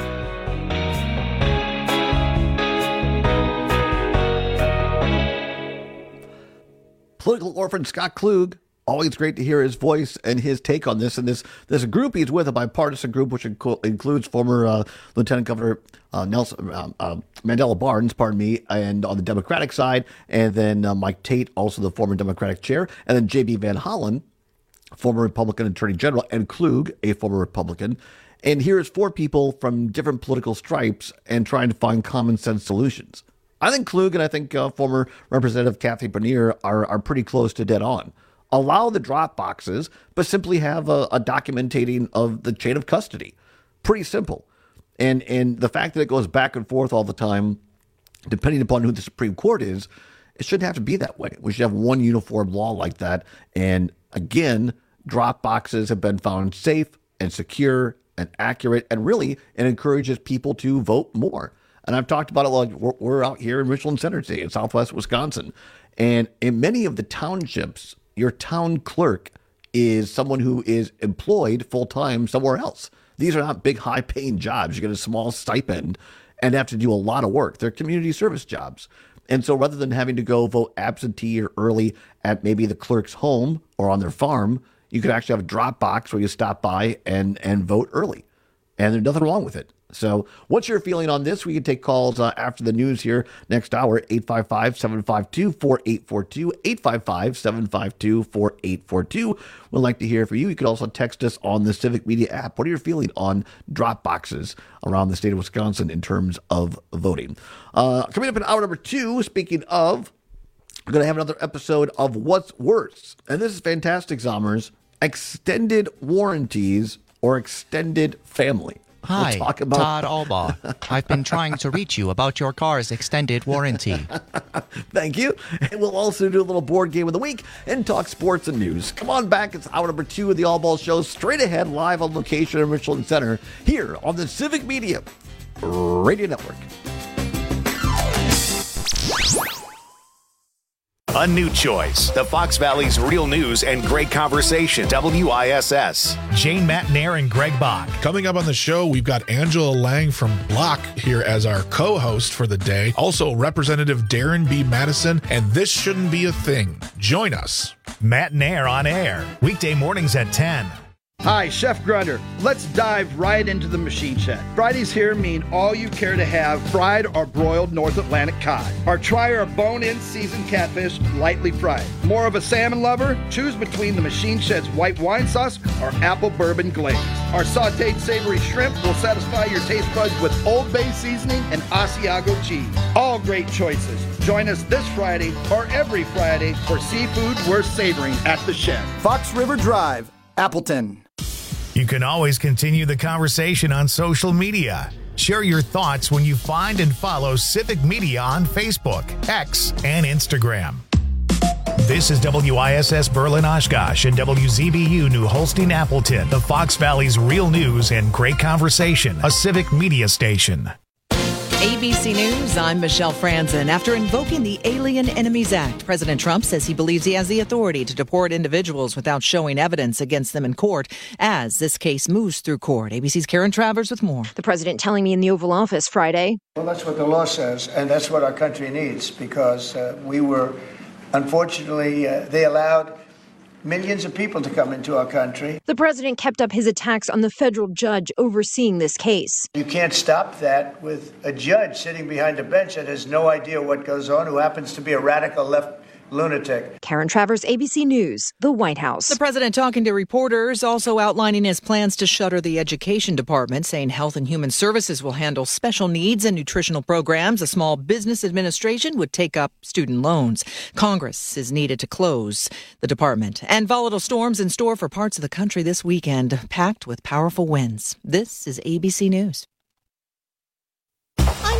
Political orphan Scott Klug. Always great to hear his voice and his take on this. And this group he's with, a bipartisan group, which includes former Lieutenant Governor Mandela Barnes, and on the Democratic side, and then Mike Tate, also the former Democratic chair, and then J.B. Van Hollen, former Republican Attorney General, and Klug, a former Republican. And here's four people from different political stripes and trying to find common sense solutions. I think Klug and I think former Representative Kathy Bernier are pretty close to dead on. Allow the drop boxes, but simply have a documentating of the chain of custody. Pretty simple. And the fact that it goes back and forth all the time, depending upon who the Supreme Court is, it shouldn't have to be that way. We should have one uniform law like that. And again, drop boxes have been found safe and secure and accurate, and really it encourages people to vote more. And I've talked about it like we're out here in Richland Center today in Southwest Wisconsin. And in many of the townships, your town clerk is someone who is employed full-time somewhere else. These are not big, high-paying jobs. You get a small stipend and have to do a lot of work. They're community service jobs. And so rather than having to go vote absentee or early at maybe the clerk's home or on their farm, you could actually have a drop box where you stop by and vote early. And there's nothing wrong with it. So what's your feeling on this? We can take calls after the news here next hour, 855-752-4842, 855-752-4842. We'd like to hear from you. You can also text us on the Civic Media app. What are your feelings on drop boxes around the state of Wisconsin in terms of voting? Coming up in hour number 2, speaking of, we're going to have another episode of What's Worse. And this is fantastic, Zommers. Extended warranties or extended family.
Hi,
we'll talk about
Todd Albaugh. I've been trying to reach you about your car's extended warranty.
Thank you. And we'll also do a little board game of the week and talk sports and news. Come on back. It's hour number 2 of the All Ball Show, straight ahead, live on location in Richland Center, here on the Civic Media Radio Network.
A new choice. The Fox Valley's real news and great conversation. WISS. Jane Matnair and Greg Bach.
Coming up on the show, we've got Angela Lang from Block here as our co-host for the day. Also, Representative Darren B. Madison, and This Shouldn't Be a Thing. Join us.
Matnair on air. Weekday mornings at 10.
Hi, Chef Grunder. Let's dive right into the machine shed. Fridays here mean all you care to have fried or broiled North Atlantic cod. Or try our bone-in seasoned catfish lightly fried. More of a salmon lover? Choose between the machine shed's white wine sauce or apple bourbon glaze. Our sauteed savory shrimp will satisfy your taste buds with Old Bay seasoning and Asiago cheese. All great choices. Join us this Friday or every Friday for seafood worth savoring at the shed.
Fox River Drive, Appleton.
You can always continue the conversation on social media. Share your thoughts when you find and follow Civic Media on Facebook, X, and Instagram. This is WISS Berlin Oshkosh and WZBU New Holstein Appleton, the Fox Valley's real news and great conversation, a Civic Media station.
ABC News, I'm Michelle Franzen. After invoking the Alien Enemies Act, President Trump says he believes he has the authority to deport individuals without showing evidence against them in court as this case moves through court. ABC's Karen Travers with more.
The president telling me in the Oval Office Friday.
Well, that's what the law says, and that's what our country needs, because unfortunately, they allowed millions of people to come into our country.
The president kept up his attacks on the federal judge overseeing this case.
You can't stop that with a judge sitting behind a bench that has no idea what goes on, who happens to be a radical left lunatic.
Karen Travers, ABC News, the White House.
The president talking to reporters, also outlining his plans to shutter the education department, saying Health and Human Services will handle special needs and nutritional programs. A small business administration would take up student loans. Congress is needed to close the department. And volatile storms in store for parts of the country this weekend, packed with powerful winds. This is ABC News.